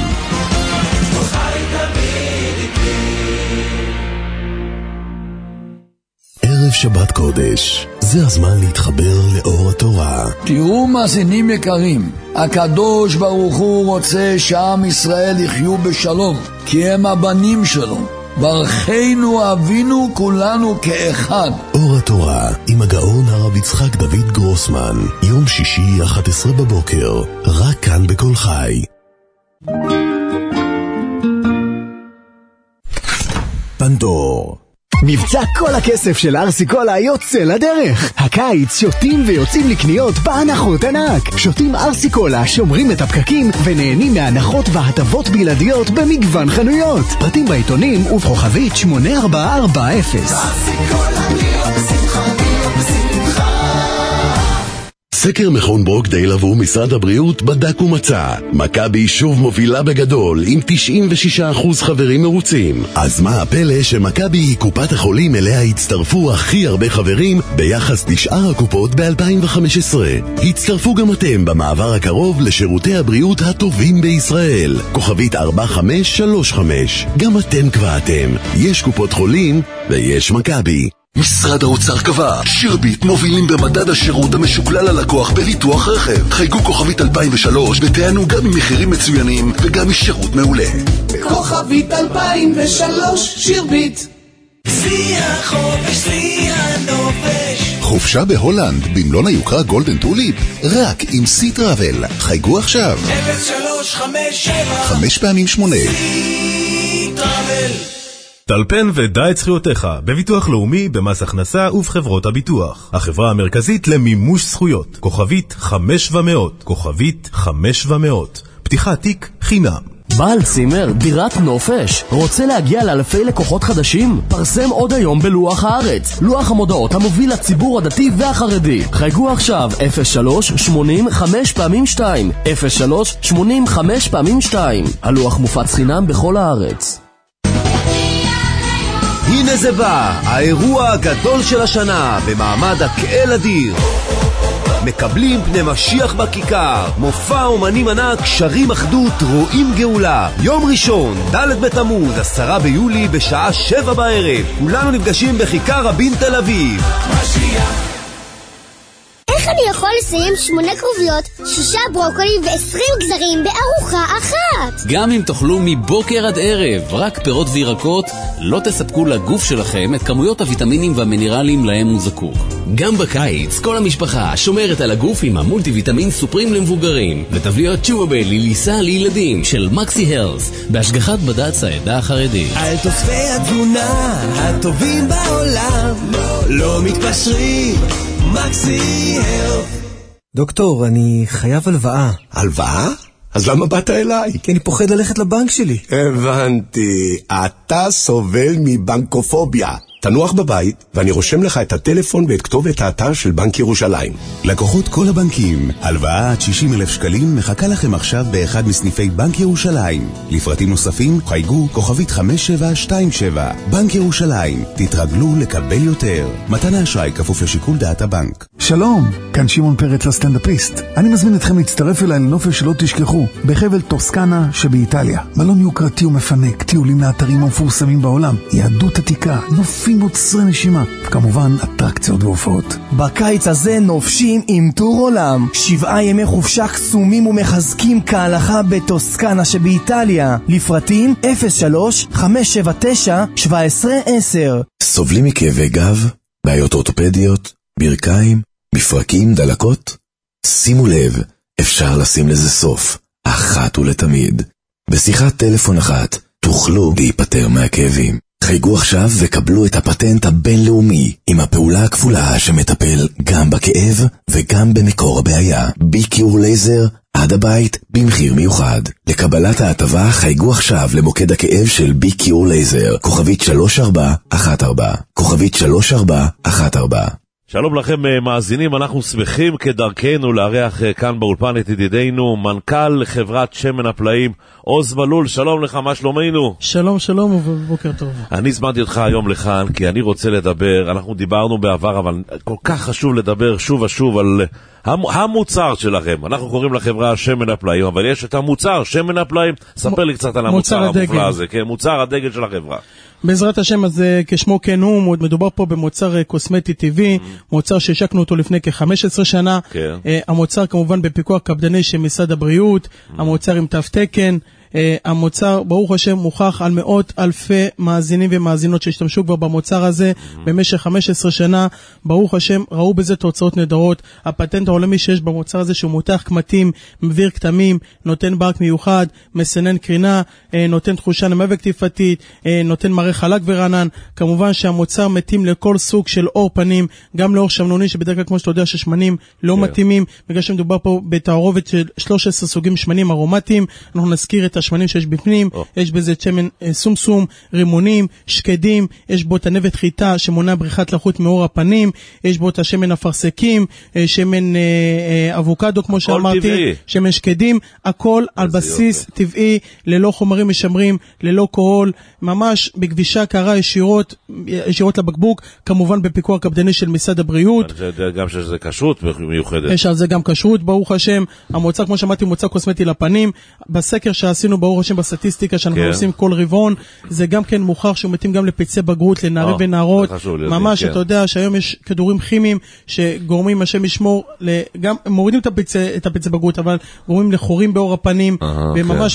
ערב שבת קודש, זה הזמן להתחבר לאור התורה. תראו מאזינים יקרים, הקדוש ברוך הוא רוצה שעם ישראל יחיו בשלום, כי הם הבנים שלו. ברכנו אבינו כולנו כאחד. אור התורה עם הגאון הרב יצחק דוד גרוסמן, יום שישי אחת עשרה בבוקר, רק כאן בכל חי. פנדור. מבצע כל הכסף של ארסיקולה יוצא לדרך. הקיץ שותים ויוצאים לקניות בהנחות ענק. שותים ארסיקולה, שומרים את הפקקים ונהנים מהנחות והטבות בלעדיות במגוון חנויות. פרטים בעיתונים ובכוכבית שמונה ארבע ארבע אפס. ארסיקולה נהיה בשמחה, נהיה בשמחה. סקר מכון ברוקדייל עבור משרד הבריאות בדק ומצא. מכבי שוב מובילה בגדול עם תשעים ושישה אחוז חברים מרוצים. אז מה הפלא שמכבי היא קופת החולים אליה הצטרפו הכי הרבה חברים ביחס לשאר הקופות ב-אלפיים וחמש עשרה. הצטרפו גם אתם במעבר הקרוב לשירותי הבריאות הטובים בישראל. כוכבית ארבע חמש שלוש חמש. גם אתם קבעתם. יש קופות חולים ויש מכבי. משרד האוצר קבע, שירביט מובילים במדד השירות המשוקלל ללקוח בביטוח רכב. חייגו כוכבית אלפיים ושלוש ותענו גם ממחירים מצוינים וגם משירות מעולה. כוכבית אלפיים ושלוש, שירביט. שיא החופש, שיא הנופש, חופשה בהולנד במלון היוקרה גולדן טוליפ, רק עם סי טראבל. חייגו עכשיו. אפס שלוש חמש שבע חמש פעמים שמונה. סי טראבל. טלפן ודע את זכויותיך בביטוח לאומי, במס הכנסה ובחברות הביטוח. החברה המרכזית למימוש זכויות. כוכבית חמש ומאות. כוכבית חמש ומאות. פתיחת תיק חינם. בעל צימר, דירת נופש, רוצה להגיע לאלפי לקוחות חדשים? פרסם עוד היום בלוח הארץ, לוח המודעות המוביל לציבור הדתי והחרדי. חייגו עכשיו אפס שלוש שמונים חמש פעמים שתיים, אפס שלוש שמונים חמש פעמים שתיים. הלוח מופץ חינם בכל הארץ. הנה זה בא, האירוע הגדול של השנה, במעמד הקהל אדיר. מקבלים פני משיח בכיכר, מופע אומנים ענק, שרים אחדות, רואים גאולה. יום ראשון, ד' בתמוז, עשרה ביולי, בשעה שבע בערב. כולנו נפגשים בכיכר רבין תל אביב. משיח. איך אני יכול לסיים שמונה כרוביות, שישה ברוקולים ועשרים גזרים בארוחה אחת? גם אם תאכלו מבוקר עד ערב רק פירות וירקות, לא תספקו לגוף שלכם את כמויות הוויטמינים והמינרלים להם הוא זקוק. גם בקיץ, כל המשפחה שומרת על הגוף עם המולטי ויטמין סופרים למבוגרים, ותבליות צ'ובבל ליליסה לילדים של מקסי הרס, בהשגחת בד"ץ העדה החרדית. על תוספי התזונה הטובים בעולם, לא, לא מתפשרים. מקסי הרס. דוקטור, אני חייב הלוואה. הלוואה? אז למה באת אליי? כי אני פוחד ללכת לבנק שלי. הבנתי, אתה סובל מבנקופוביה. תנוח בבית, ואני רושם לך את הטלפון ואת כתובת האתר של בנק ירושלים. לקוחות כל הבנקים, הלוואה עד שישים אלף שקלים מחכה לכם עכשיו באחד מסניפי בנק ירושלים. לפרטים נוספים, חייגו כוכבית חמש שבע שתיים שבע. בנק ירושלים, תתרגלו לקבל יותר. מתן האשראי כפוף לשיקול דעת הבנק. שלום, כאן שמעון פרץ הסטנדאפיסט. אני מזמין אתכם להצטרף אליי לנופש שלא תשכחו, בחבל טוסקנה שבאיטליה. מלון יוקרתי ומפנק, טיולים לאתרים המפורסמים בעולם, יהדות עתיקה, נופים מוצרי נשימה, וכמובן אטרקציות והופעות. בקיץ הזה נופשים עם טור עולם, שבעה ימי חופשה קסומים ומחזקים כהלכה בטוסקנה שבאיטליה. לפרטים אפס שלוש חמש שבע תשע שבע עשרה עשר. סובלים מכאבי גב, בעיות אורתופדיות, ברכיים, מפרקים, דלקות? שימו לב, אפשר לשים לזה סוף, אחת ולתמיד. בשיחת טלפון אחת תוכלו להיפטר מהכאבים. חייגו עכשיו וקבלו את הפטנט הבינלאומי עם הפעולה הכפולה שמטפל גם בכאב וגם במקור הבעיה. ביקיור לייזר עד הבית במחיר מיוחד. לקבלת ההטבה חייגו עכשיו למוקד הכאב של ביקיור לייזר, כוכבית שלוש ארבע אחת ארבע, כוכבית שלוש ארבע אחת ארבע. שלום לכם מאזינים, אנחנו שמחים כדרכנו לארח כאן באולפן את ידידנו מנכ"ל חברת שמן הפלאים עוז מלול. שלום לך, מה שלומנו? שלום שלום ובוקר טוב. אני הזמנתי אותך היום לכאן כי אני רוצה לדבר, אנחנו דיברנו בעבר אבל כל כך חשוב לדבר שוב ושוב על המוצר שלכם. אנחנו קוראים לחברה שמן הפלאים, אבל יש את המוצר שמן הפלאים. ספר לי קצת על המוצר המופלא הזה. כן, מוצר הדגל של החברה. בעזרת השם, אז כשמו כן הוא, מדובר פה במוצר קוסמטי טבעי, מוצר שהשקנו אותו לפני כ-חמש עשרה שנה. כן. המוצר כמובן בפיקוח קפדני של משרד הבריאות, המוצר עם תו תקן. המוצר, ברוך השם, מוכח על מאות אלפי מאזינים ומאזינות שהשתמשו כבר במוצר הזה במשך חמש עשרה שנה. ברוך השם, ראו בזה תוצאות נהדרות. הפטנט העולמי שיש במוצר הזה שהוא מותח קמטים, מביר כתמים, נותן ברק מיוחד, מסנן קרינה, נותן תחושה למאבק טיפתית, נותן מראה חלק ורענן. כמובן שהמוצר מתאים לכל סוג של אור פנים, גם לאור שמנוני, שבדרך כלל כמו שאתה יודע ששמנים לא מתאימים, בגלל שמדובר פה בתערובת של שלושה עשר סוגים שמנים ארומטיים. אנחנו נזכיר את השמנים שיש בפנים, oh. יש בזה שמן סומסום, רימונים, שקדים, יש בו את הנבט חיטה שמונע בריחת לחות מאור הפנים, יש בו את השמן אפרסקים, שמן אבוקדו כמו שאמרתי, טבעי. שמן שקדים, הכל על בסיס יופי. טבעי, ללא חומרים משמרים, ללא קהול, ממש בגבישה קרה ישירות, ישירות לבקבוק, כמובן בפיקוח קפדני של משרד הבריאות. אני יודע גם שזה כשרות מיוחדת. יש על זה גם כשרות, ברוך השם. המוצר, כמו שאמרתי, מוצר קוסמטי לפנים. בסקר שעשינו ברוך השם בסטטיסטיקה שאנחנו כן. עושים כל רבעון, זה גם כן מוכח שהוא מתאים גם לפצעי בגרות, לנערים oh, ונערות. ממש, כן. אתה יודע שהיום יש כדורים כימיים שגורמים, השם ישמור, גם מורידים את הפצעי, את הפצעי בגרות, אבל גורמים לחורים באור הפנים, uh-huh, וממש... כן.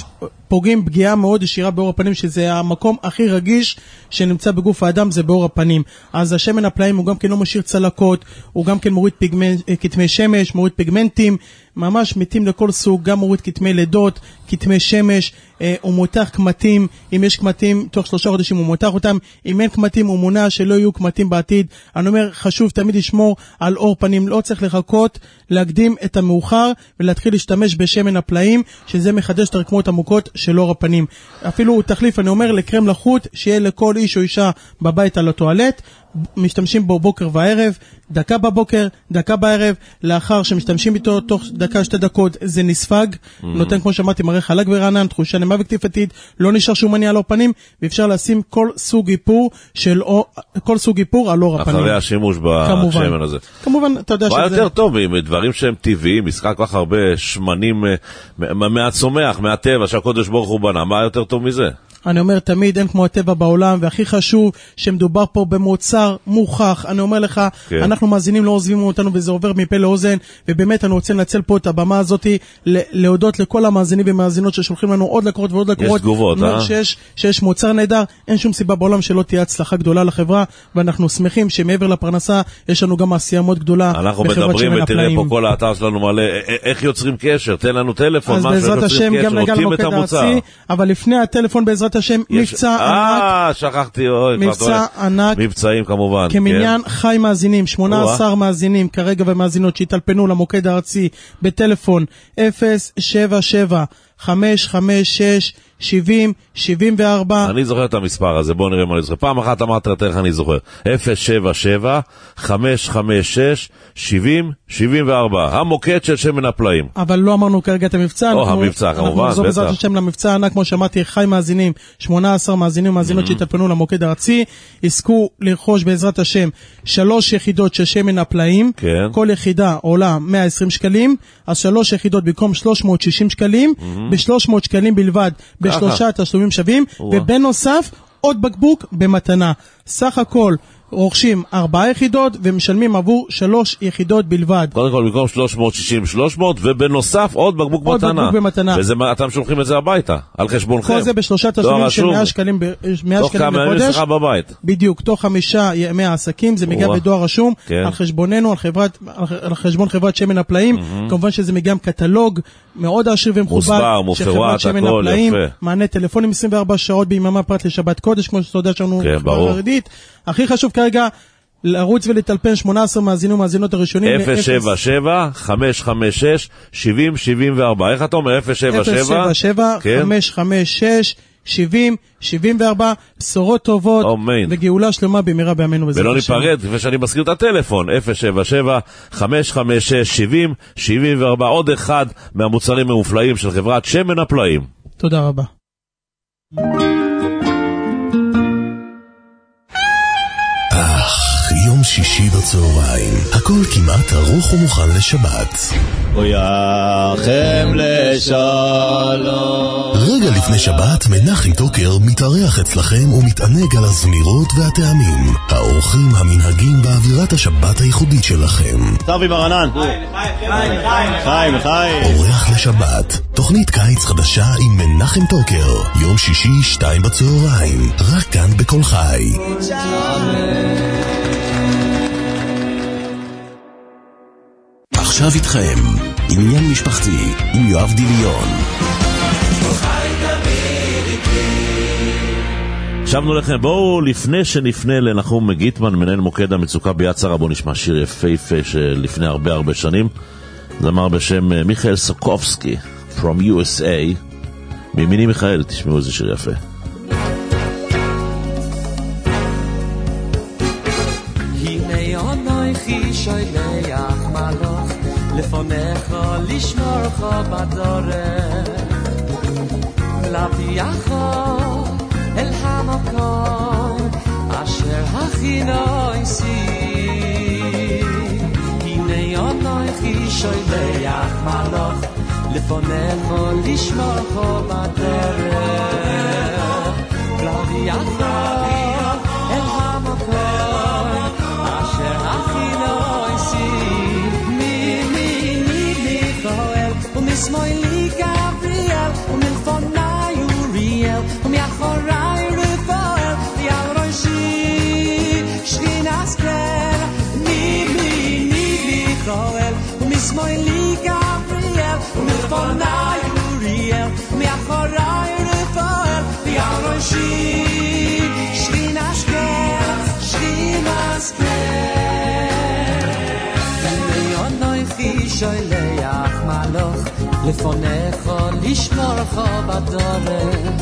פוגעים פגיעה מאוד ישירה באור הפנים, שזה המקום הכי רגיש שנמצא בגוף האדם, זה באור הפנים. אז השמן הפלאים הוא גם כן לא משאיר צלקות, הוא גם כן מוריד פיגמנט, כתמי שמש, מוריד פיגמנטים, ממש מתים לכל סוג, גם מוריד כתמי לידות, כתמי שמש, אה, הוא מותח קמטים, אם יש קמטים, תוך שלושה חודשים הוא מותח אותם, אם אין קמטים הוא מונע שלא יהיו קמטים בעתיד. אני אומר, חשוב תמיד לשמור על אור פנים, לא צריך לחכות, להקדים את המאוחר, ולהתחיל להשתמש בשמן הפלאים, שזה מחדש את הרקמות עמוקות של אור הפנים. אפילו תחליף, אני אומר, לקרם לחוט, שיהיה לכל איש או אישה בבית על הטואלט, משתמשים בו בוקר וערב, דקה בבוקר, דקה בערב, לאחר שמשתמשים איתו תוך דקה שתי דקות זה נספג, mm-hmm. נותן כמו שמעתי מראה חלק ורענן, תחושה נעימה וקטיפתית, לא נשאר שומני על אור פנים, ואפשר לשים כל סוג איפור של אור, כל סוג איפור על אור הפנים. אחרי השימוש בשמן הזה. כמובן, אתה יודע שזה... מה יותר טוב, דברים שהם טבעיים, משחק כל כך הרבה שמנים מהצומח, מהטבע, שהקודש ברוך הוא בנה, מה יותר טוב מזה? אני אומר תמיד אין כמו הטבע בעולם, והכי חשוב שמדובר פה במוצר מוכח. אני אומר לך, כן. אנחנו מאזינים לא עוזבים אותנו וזה עובר מפה לאוזן, ובאמת אני רוצה לנצל פה את הבמה הזאת להודות לכל המאזינים ומאזינות ששולחים לנו עוד לקורות ועוד לקורות. יש תגובות, אה? שיש, שיש מוצר נהדר, אין שום סיבה בעולם שלא תהיה הצלחה גדולה לחברה, ואנחנו שמחים שמעבר לפרנסה יש לנו גם עשייה מאוד גדולה. אנחנו מדברים ותראה פה כל האתר שלנו מלא, איך יוצרים קשר, תן לנו טלפון, אז בעזרת השם גם נגע למוקד הארצי, אבל לפני הטלפון בעזרת השם מבצע ענק. אה, שכחתי, אוי, מבצע ענק. מבצעים כמובן. כמניין חי מאזינים, שמונה עשר מאזינים כרגע ומאזינות שהתלפנו למוקד הארצי בטלפון אפס שבע שבע חמש חמש שש שבעים שבעים וארבע. אני זוכר את המספר הזה, בואו נראה מה אני זוכר. פעם אחת אמרת יותר איך אני זוכר. אפס שבע שבע חמש חמש שש שבעים שבעים וארבע. המוקד של שמן הפלאים. אבל לא אמרנו כרגע את המבצע. או, המבצע, כמובן, אנחנו נחזור בעזרת השם למבצע ענק, כמו שאמרתי, חי מאזינים, שמונה עשר מאזינים ומאזינות שהתלפנו למוקד הארצי, יזכו לרכוש בעזרת השם שלוש יחידות של שמן הפלאים. כל יחידה עולה מאה ועשרים שקלים, אז שלוש יחידות במקום שלוש מאות ושישים שקלים, ב-שלוש מאות שקלים בלבד, בשלושה תשלומים שווים, ובנוסף עוד בקבוק במתנה. סך הכל רוכשים ארבעה יחידות ומשלמים עבור שלוש יחידות בלבד. קודם כל במקום שלוש מאות שישים שלוש מאות, ובנוסף עוד בקבוק עוד מתנה. בקבוק במתנה. וזה, אתם שולחים את זה הביתה, על חשבונכם. כל זה בשלושה תשלומים של מאה שקלים בחודש. בבית. בדיוק, תוך חמישה ימי העסקים, זה מגיע בדואר רשום, כן. על חשבוננו, על, חברת, על חשבון חברת שמן הפלאים. Mm-hmm. כמובן שזה מגיע עם קטלוג מאוד עשיר ומכובד של חברת שמן הפלאים. מענה טלפונים עשרים וארבע שעות ביממה פרט לשבת קודש, כמו שאתה יודע שאנו כן, חברה חרדית. הכי חשוב כרגע לרוץ ולטלפן שמונה עשרה מאזינים ומאזינות הראשונים. אפס שבע שבע חמש חמש שש שבעים שבעים וארבע. איך אתה אומר? אפס שבע שבע חמש חמש שש שבעים שבעים וארבע. בשורות טובות וגאולה שלמה במהרה בימינו. ולא ניפרד, לפני שאני מזכיר את הטלפון, אפס שבע שבע חמש חמש שש שבעים שבעים וארבע. עוד אחד מהמוצרים המופלאים של חברת שמן הפלאים. תודה רבה. יום שישי בצהריים, הכל כמעט ערוך ומוכן לשבת. ויחם לשלום. רגע לפני שבת, מנחם טוקר מתארח אצלכם ומתענג על הזמירות והטעמים, האורחים המנהגים באווירת השבת הייחודית שלכם. טובי ברנן. חיים, חיים. אורח לשבת, תוכנית קיץ חדשה עם מנחם טוקר, יום שישי שתיים בצהריים, רק כאן בכל חי. עכשיו איתכם, עניין משפחתי עם יואב דיליון. שבנו לכם, בואו לפני שנפנה לנחום מגיטמן, מנהל מוקד המצוקה ביד שרה, בואו נשמע שיר יפהפה שלפני הרבה הרבה שנים, זמר בשם מיכאל סוקובסקי, From U S A, מימיני מיכאל, תשמעו איזה שיר יפה. הנה אנוכי שולח מלאך לפניך לשמורך בדרך, להביאך אל המקום אשר הכינויסי. הנה אנוכי שולח מלאך לפניך לשמורך בדרך, להביאך אל המקום אשר הכינויסי. מימיני מיכאל ומשמאלי גבריאל ומלפניי מאחוריי רפואל ויארושי שכינס כן שכינס כן ויונויכי שולח מלוך לפונך לשמורך בדרך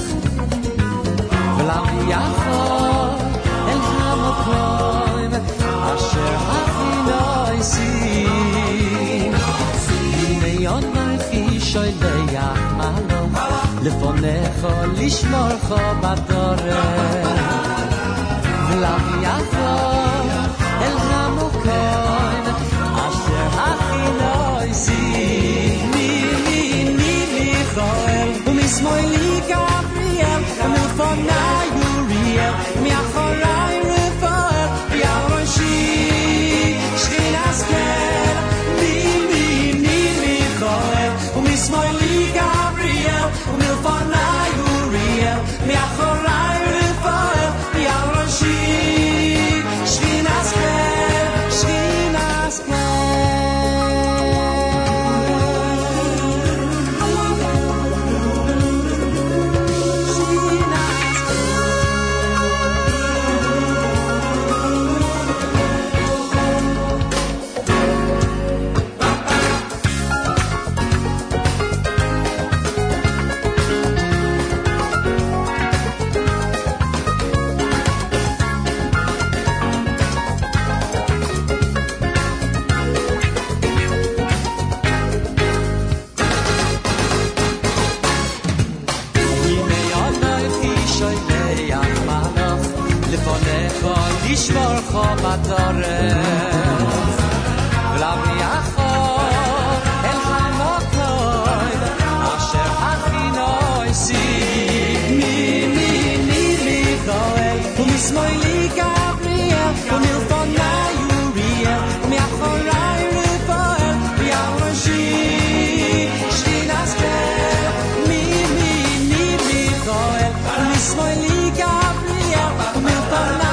ולהביאך אל המקום אשר הכי נויסים ויונויכי שולח מלוך לפונך לשמורך בדרך ולהביאך אל המקום אשר הכי נויסים מי מי מיכאל ומשמאלי גבריאל ומלפוני אוריאל מאחוריי רפואל ויארושי שכינס כן מי מי מי מיכאל ומשמאלי גבריאל ומלפוני אוריאל מאחוריי רפואל ויארושי שכינס כן שכינס כן לשמורך בדרך ולהביאך אל המקום אשר הכי נויסים מי מי מי מיכאל ומשמאלי גבריאל ומלפוני אוריאל ומאחוריי רפואל ויארושי שכינס כן מי מי מי מיכאל ומשמאלי גבריאל ומלפוני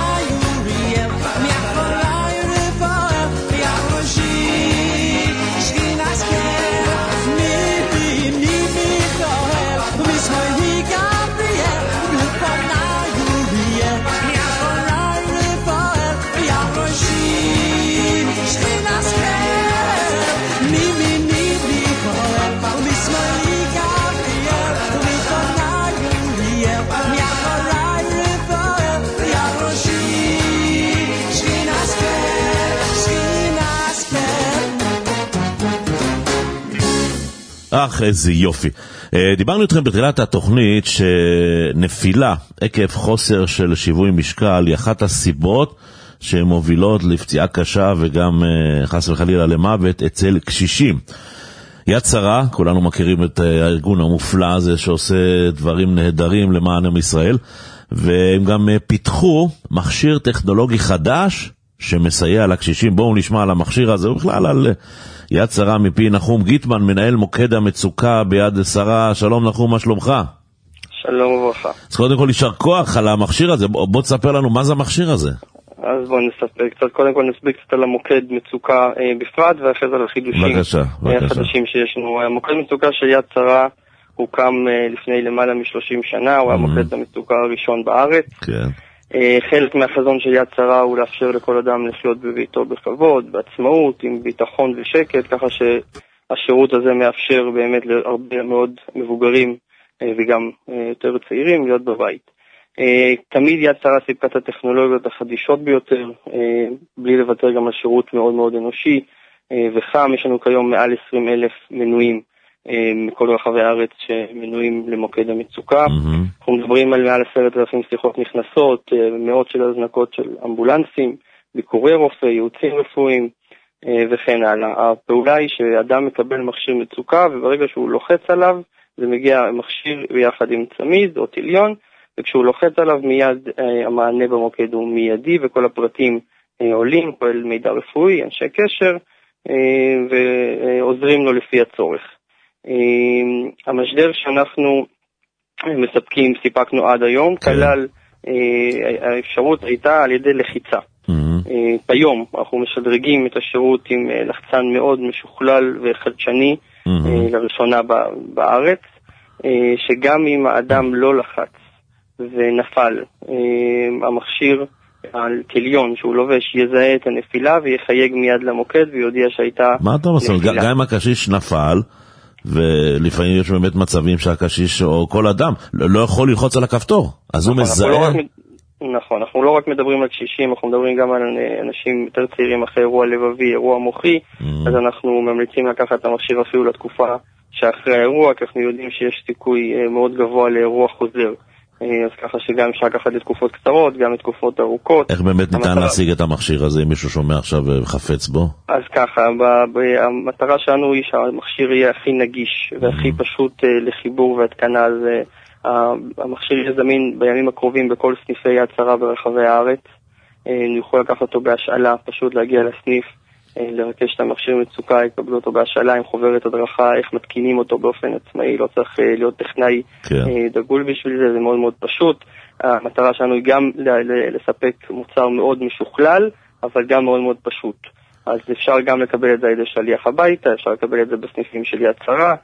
אך איזה יופי. דיברנו איתכם בתחילת התוכנית שנפילה עקב חוסר של שיווי משקל היא אחת הסיבות שמובילות לפציעה קשה וגם חס וחלילה למוות אצל קשישים. יד שרה, כולנו מכירים את הארגון המופלא הזה שעושה דברים נהדרים למען עם ישראל, והם גם פיתחו מכשיר טכנולוגי חדש שמסייע לקשישים. בואו נשמע על המכשיר הזה ובכלל על יד שרה מפי נחום גיטמן, מנהל מוקד המצוקה ביד שרה. שלום נחום, מה שלומך? שלום וברכה. אז קודם כל יישר כוח על המכשיר הזה, בוא תספר לנו מה זה המכשיר הזה. אז בואו נספר קצת, קודם כל נסביר קצת על המוקד מצוקה אה, בפרט ואחרי זה על החידושים בבקשה, בבקשה. החדשים שיש לנו. המוקד מצוקה של יד שרה הוקם אה, לפני למעלה מ-שלושים שנה, הוא המוקד המצוקה הראשון בארץ. כן. חלק מהחזון של יד שרה הוא לאפשר לכל אדם לחיות בביתו בכבוד, בעצמאות, עם ביטחון ושקט, ככה שהשירות הזה מאפשר באמת להרבה מאוד מבוגרים וגם יותר צעירים להיות בבית. תמיד יד שרה סיפקה את הטכנולוגיות החדישות ביותר, בלי לוותר גם על שירות מאוד מאוד אנושי וחם. יש לנו כיום מעל עשרים אלף מנויים מכל רחבי הארץ שמנויים למוקד המצוקה. Mm-hmm. אנחנו מדברים על מעל עשרת אלפים שיחות נכנסות, מאות של הזנקות של אמבולנסים, ביקורי רופא, ייעוצים רפואיים וכן הלאה. הפעולה היא שאדם מקבל מכשיר מצוקה, וברגע שהוא לוחץ עליו זה מגיע מכשיר ביחד עם צמיד או טיליון, וכשהוא לוחץ עליו מיד המענה במוקד הוא מיידי, וכל הפרטים עולים, כולל מידע רפואי, אנשי קשר, ועוזרים לו לפי הצורך. המשדר שאנחנו מספקים, סיפקנו עד היום, כלל האפשרות הייתה על ידי לחיצה. ביום אנחנו משדרגים את השירות עם לחצן מאוד משוכלל וחדשני לראשונה בארץ. שגם אם האדם לא לחץ ונפל, המכשיר הכליון שהוא לובש יזהה את הנפילה ויחייג מיד למוקד ויודיע שהייתה מה אתה עושה? גם אם הקשיש נפל, ולפעמים יש באמת מצבים שהקשיש או כל אדם לא יכול ללחוץ על הכפתור, אז הוא מזהה. נכון, אנחנו לא רק מדברים על קשישים, אנחנו מדברים גם על אנשים יותר צעירים אחרי אירוע לבבי, אירוע מוחי, אז אנחנו ממליצים לקחת את המכשיר אפילו לתקופה שאחרי האירוע, כי אנחנו יודעים שיש סיכוי מאוד גבוה לאירוע חוזר. אז ככה שגם אפשר לקחת לתקופות קצרות, גם לתקופות ארוכות. איך באמת ניתן להשיג את המכשיר הזה אם מישהו שומע עכשיו וחפץ בו? אז ככה, המטרה שלנו היא שהמכשיר יהיה הכי נגיש והכי פשוט לחיבור והתקנה, אז המכשיר יהיה זמין בימים הקרובים בכל סניפי יד שרה ברחבי הארץ. אני יכול לקחת אותו בהשאלה, פשוט להגיע לסניף, לרכש את המכשיר מצוקה, יקבלו אותו בהשאלה עם חוברת הדרכה, איך מתקינים אותו באופן עצמאי, לא צריך להיות טכנאי דגול בשביל זה, זה מאוד מאוד פשוט. המטרה שלנו היא גם לספק מוצר מאוד משוכלל, אבל גם מאוד מאוד פשוט. אז אפשר גם לקבל את זה על ידי שליח הביתה, אפשר לקבל את זה בסניפים של יד שרה.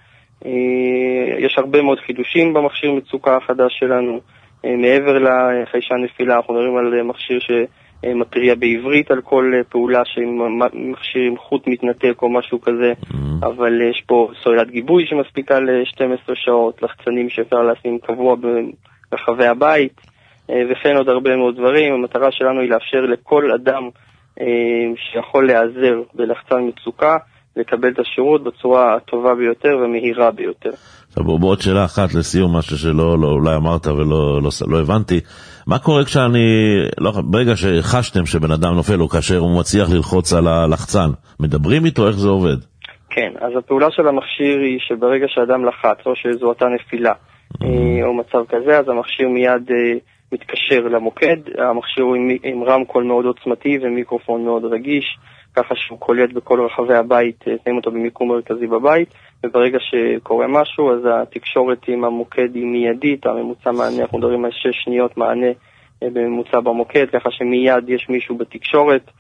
יש הרבה מאוד חידושים במכשיר מצוקה החדש שלנו. מעבר לחיישן נפילה, אנחנו מדברים על מכשיר שמתריע בעברית על כל פעולה שמכשיר עם חוט מתנתק או משהו כזה, אבל יש פה סוללת גיבוי שמספיקה ל-שתים עשרה שעות, לחצנים שאפשר לשים קבוע ברחבי הבית, וכן עוד הרבה מאוד דברים. המטרה שלנו היא לאפשר לכל אדם שיכול להיעזר בלחצן מצוקה לקבל את השירות בצורה הטובה ביותר ומהירה ביותר. עכשיו, בעוד שאלה אחת לסיום, משהו שלא לא, אולי אמרת ולא לא, לא הבנתי, מה קורה כשאני, לא, ברגע שחשתם שבן אדם נופל או כאשר הוא מצליח ללחוץ על הלחצן, מדברים איתו איך זה עובד? כן, אז הפעולה של המכשיר היא שברגע שאדם לחץ או שזוהתה נפילה mm-hmm. או מצב כזה, אז המכשיר מיד מתקשר למוקד. המכשיר הוא עם, עם רמקול מאוד עוצמתי ומיקרופון מאוד רגיש, ככה שהוא קולט בכל רחבי הבית, שים אותו במיקום מרכזי בבית, וברגע שקורה משהו, אז התקשורת עם המוקד היא מיידית, הממוצע מענה, אנחנו מדברים על שש שניות מענה בממוצע במוקד, ככה שמיד יש מישהו בתקשורת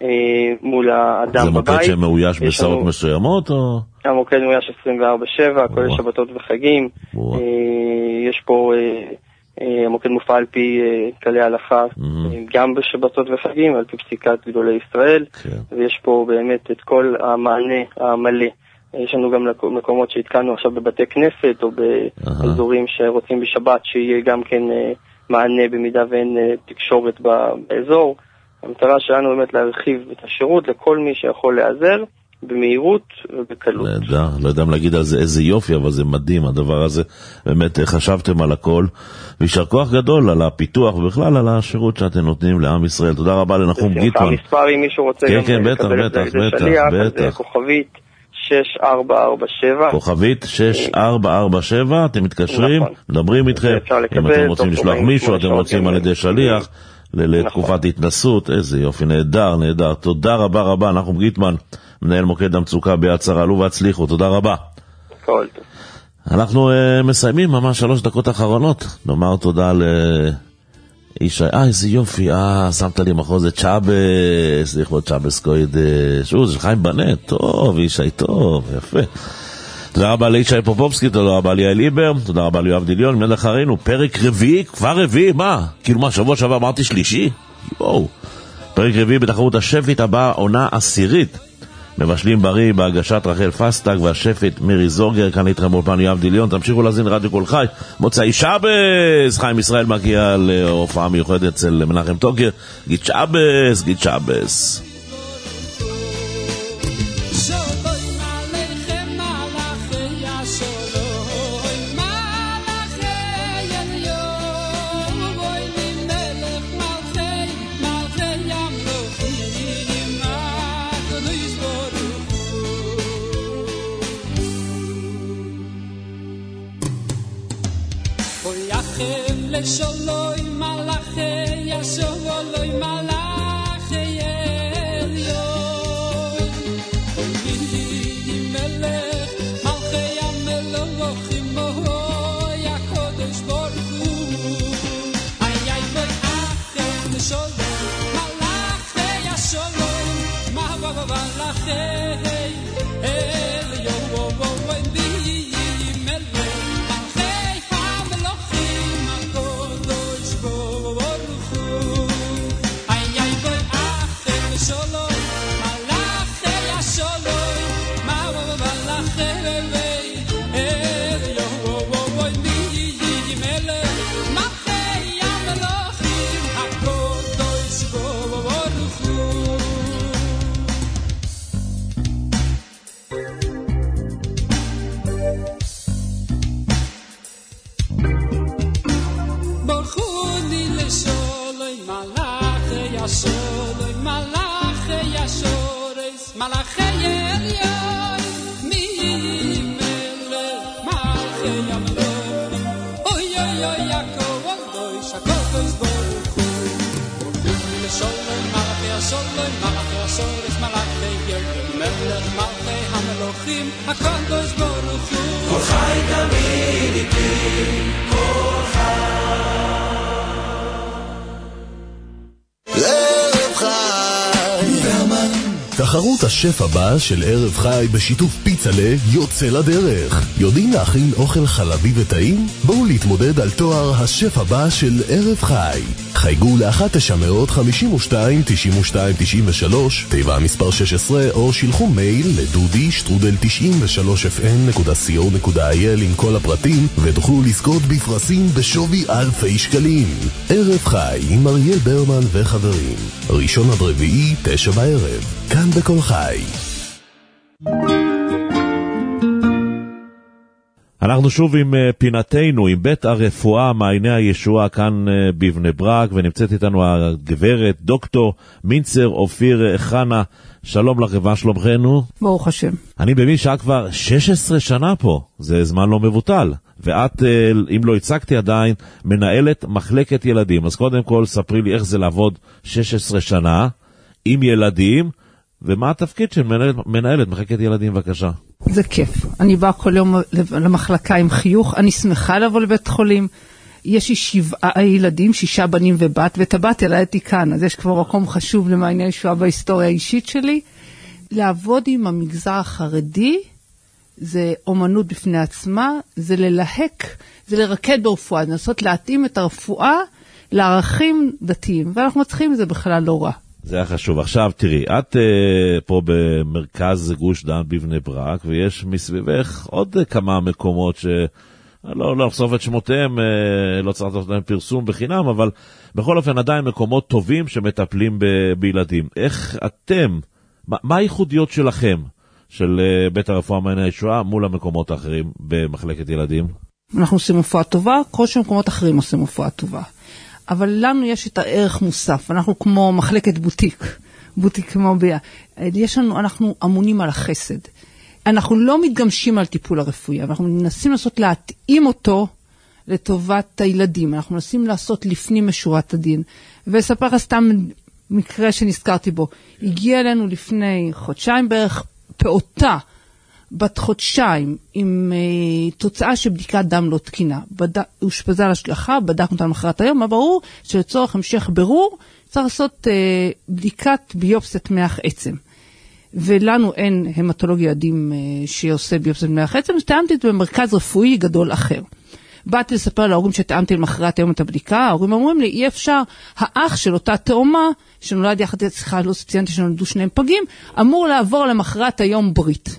מול האדם בבית. זה מוקד שמאויש בשעות לנו... מסוימות או? המוקד מאויש עשרים וארבע שבע, כולל שבתות וחגים. ווא. יש פה... המוקד מופעל על פי כללי ההלכה, גם בשבתות וחגים, על פי פסיקת גדולי ישראל, ויש פה באמת את כל המענה המלא. יש לנו גם מקומות שהתקנו עכשיו בבתי כנסת, או באזורים שרוצים בשבת, שיהיה גם כן מענה במידה ואין תקשורת באזור. המטרה שלנו באמת להרחיב את השירות לכל מי שיכול להיעזר, במהירות ובקלות. נהדר, לא יודע להגיד על זה איזה יופי, אבל זה מדהים הדבר הזה, באמת חשבתם על הכל, וישר כוח גדול על הפיתוח ובכלל על השירות שאתם נותנים לעם ישראל. תודה רבה לנחום גיטמן. המספר אם מישהו רוצה כן, גם כן, בטח, לקבל בטח, את זה בטח, שליח, בטח. אז כוכבית שש ארבע ארבע שבע. כוכבית שש ארבע ארבע שבע, אתם מתקשרים, נכון. מדברים איתכם, אם אתם רוצים לשלוח מישהו, אתם רוצים על ידי שליח, לתקופת התנסות, איזה יופי, נהדר, נהדר. תודה רבה רבה, נחום גיטמן, מנהל מוקד המצוקה ביד שרה, עלו והצליחו, תודה רבה. כל טוב. אנחנו uh, מסיימים ממש שלוש דקות אחרונות, נאמר תודה לאישי, אה איזה יופי, אה שמת לי מחוז את צ'אבס, לכבוד צ'אבס קוידש, שוב זה חיים בנט, טוב אישי, טוב, יפה. תודה רבה לאישי פופובסקי, תודה רבה ליעל איבר, תודה רבה ליואב דיליון, מיד אחרינו, פרק רביעי, כבר רביעי, מה? כאילו מה, שבוע שעבר אמרתי שלישי? יואו. פרק רביעי בתחרות השפית הבאה, עונה עשירית. מבשלים בריא בהגשת רחל פסטג והשפית מירי זורגר, כאן איתכם באולפן יואב דיליון. תמשיכו להזין רדיו כל חי, מוצאי שבס, חיים ישראל מגיע להופעה מיוחדת אצל מנחם טוקר. גיד שבס, גיד שבס. Sholoi malache ya sholoi malache elyon Oy melech malche ya melochim ya kodesh borchu Ay ay boy achem sholoi malache ya sholoi ma va va malache elyon Oy melech malche אלוי מלאכי הסורס מלאכי ירדן מלך מלכי המלוכים הקדוש ברוך הוא כל חי תמיד איתי כל חי ערב חי תחרות השף הבא של ערב חי בשיתוף פיצלה יוצא לדרך. יודעים להכין אוכל חלבי וטעים? בואו להתמודד על תואר השף הבא של ערב חי. חייגו ל-אחת תשע חמש שתיים תשעים ושתיים תשעים ושלוש, תיבה מספר שש עשרה, או שילחו מייל לדודי שטרודל תשעים ושלוש אף אם נקודה סי או נקודה איי אל עם כל הפרטים, ותוכלו לזכות בפרסים בשווי אלפי שקלים. ערב חי עם אריאל ברמן וחברים. ראשון עד רביעי, תשע בערב. כאן בכל חי. אנחנו שוב עם פינתנו, עם בית הרפואה מעייני הישועה כאן בבני ברק, ונמצאת איתנו הגברת דוקטור מינצר אופיר חנה. שלום לך, מה שלומכנו? ברוך השם. אני מבין שאת כבר שש עשרה שנה פה, זה זמן לא מבוטל, ואת, אם לא הצגתי עדיין, מנהלת מחלקת ילדים. אז קודם כל ספרי לי איך זה לעבוד שש עשרה שנה עם ילדים, ומה התפקיד של מנהלת, מנהלת מחלקת ילדים, בבקשה. זה כיף. אני באה כל יום למחלקה עם חיוך, אני שמחה לבוא לבית חולים. יש לי שבעה ילדים, שישה בנים ובת, ואת הבת ילדתי כאן, אז יש כבר מקום חשוב למעייני הישועה בהיסטוריה האישית שלי. לעבוד עם המגזר החרדי, זה אומנות בפני עצמה, זה ללהק, זה לרקד ברפואה, זה לנסות להתאים את הרפואה לערכים דתיים, ואנחנו מצליחים את זה בכלל לא רע. זה היה חשוב. עכשיו תראי, את uh, פה במרכז גוש דן בבני ברק, ויש מסביבך עוד uh, כמה מקומות ש... לא, לא לחשוף את שמותיהם, uh, לא צריך לעשות להם פרסום בחינם, אבל בכל אופן עדיין מקומות טובים שמטפלים ב- בילדים. איך אתם, מה, מה הייחודיות שלכם, של uh, בית הרפואה מעייני הישועה, מול המקומות האחרים במחלקת ילדים? אנחנו עושים רפואה טובה, כל שמקומות אחרים עושים רפואה טובה. אבל לנו יש את הערך מוסף, אנחנו כמו מחלקת בוטיק, בוטיק כמו ביה. יש לנו, אנחנו אמונים על החסד. אנחנו לא מתגמשים על טיפול הרפואי, אבל אנחנו מנסים לעשות להתאים אותו לטובת הילדים. אנחנו מנסים לעשות לפנים משורת הדין. ואספר לך סתם מקרה שנזכרתי בו. הגיע אלינו לפני חודשיים בערך פעוטה, בת חודשיים, עם uh, תוצאה של בדיקת דם לא תקינה. בד... הושפזה להשגחה, בדקנו אותה למחרת היום, אבל ברור שלצורך המשך ברור, צריך לעשות uh, בדיקת ביופסיית מח עצם. ולנו אין המטולוג ילדים uh, שעושה ביופסיית מח עצם, אז טעמתי את זה במרכז רפואי גדול אחר. באתי לספר להורים שטעמתי למחרת היום את הבדיקה, ההורים אומרים לי, אי אפשר, האח של אותה תאומה, שנולד יחד, סליחה, לא ציינתי שנולדו שניהם פגים, אמור לעבור למחרת היום ברית.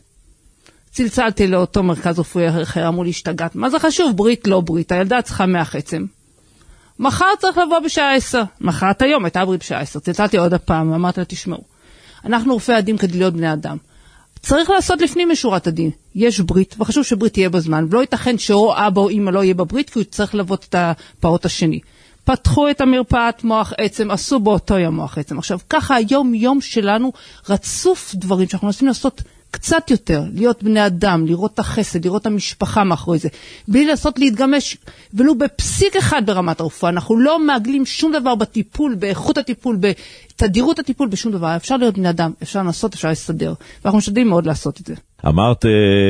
צלצלתי לאותו מרכז רפואי אחר, אמרו לי, השתגעת. מה זה חשוב? ברית, לא ברית. הילדה צריכה מח עצם. מחר צריך לבוא בשעה עשר. מחרת היום הייתה ברית בשעה עשר. צלצלתי עוד הפעם, אמרתי לה, תשמעו. אנחנו רופאי עדים כדי להיות בני אדם. צריך לעשות לפנים משורת הדין. יש ברית, וחשוב שברית תהיה בזמן, ולא ייתכן שאו אבא או אמא לא יהיה בברית, כי הוא צריך לבוא את הפעוט השני. פתחו את המרפאת מוח עצם, עשו באותו יום מוח עצם. עכשיו, ככה היום יום שלנו רצוף דברים שאנחנו מנסים לעשות קצת יותר, להיות בני אדם, לראות את החסד, לראות את המשפחה מאחורי זה, בלי לעשות להתגמש, ולו בפסיק אחד ברמת הרפואה. אנחנו לא מעגלים שום דבר בטיפול, באיכות הטיפול, בתדירות הטיפול, בשום דבר. אפשר להיות בני אדם, אפשר לעשות, אפשר להסתדר. ואנחנו משתדלים מאוד לעשות את זה. אמרת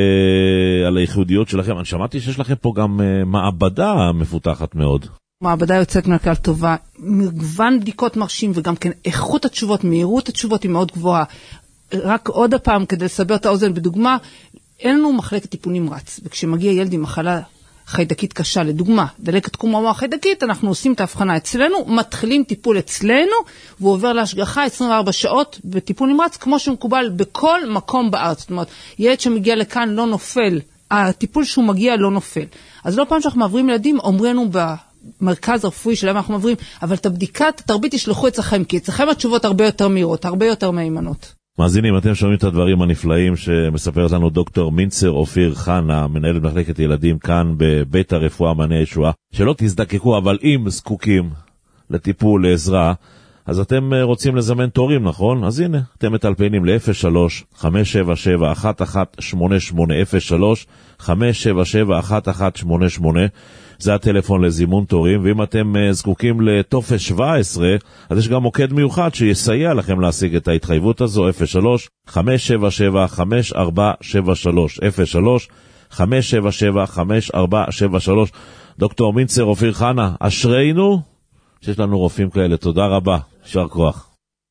אה, על הייחודיות שלכם, אני שמעתי שיש לכם פה גם אה, מעבדה מפותחת מאוד. מעבדה יוצאת מהכלל טובה, מגוון בדיקות מרשים, וגם כן איכות התשובות, מהירות התשובות היא מאוד גבוהה. רק עוד הפעם, כדי לסבר את האוזן בדוגמה, אין לנו מחלקת טיפול נמרץ, וכשמגיע ילד עם מחלה חיידקית קשה, לדוגמה, דלקת קרום המוח חיידקית, אנחנו עושים את ההבחנה אצלנו, מתחילים טיפול אצלנו, והוא עובר להשגחה עשרים וארבע שעות בטיפול נמרץ, כמו שמקובל בכל מקום בארץ. זאת אומרת, ילד שמגיע לכאן לא נופל, הטיפול שהוא מגיע לא נופל. אז לא פעם שאנחנו מעברים ילדים, אומרנו במרכז הרפואי שלהם, אנחנו מעברים, אבל את הבדיקת התרבית ישלחו אצלכם, כי אצלכם התשובות הרבה יותר מהירות, הרבה יותר מהימנות. מאזינים, אתם שומעים את הדברים הנפלאים שמספרת לנו דוקטור מינצר אופיר חנה, מנהלת מחלקת ילדים כאן בבית הרפואה מעייני הישועה. שלא תזדקקו, אבל אם זקוקים לטיפול, לעזרה, אז אתם רוצים לזמן תורים, נכון? אז הנה, אתם מטלפנים ל-אפס שלוש חמש שבע שבע אחת אחת שמונה שמונה, אפס שלוש חמש שבע שבע אחת אחת שמונה שמונה, זה הטלפון לזימון תורים, ואם אתם uh, זקוקים לטופס שבע עשרה, אז יש גם מוקד מיוחד שיסייע לכם להשיג את ההתחייבות הזו, אפס שלוש חמש שבע שבע חמש ארבע שבע שלוש, אפס שלוש חמש שבע שבע חמש ארבע שבע שלוש. דוקטור מינצר, אופיר חנה, אשרינו שיש לנו רופאים כאלה, תודה רבה, יישר כוח.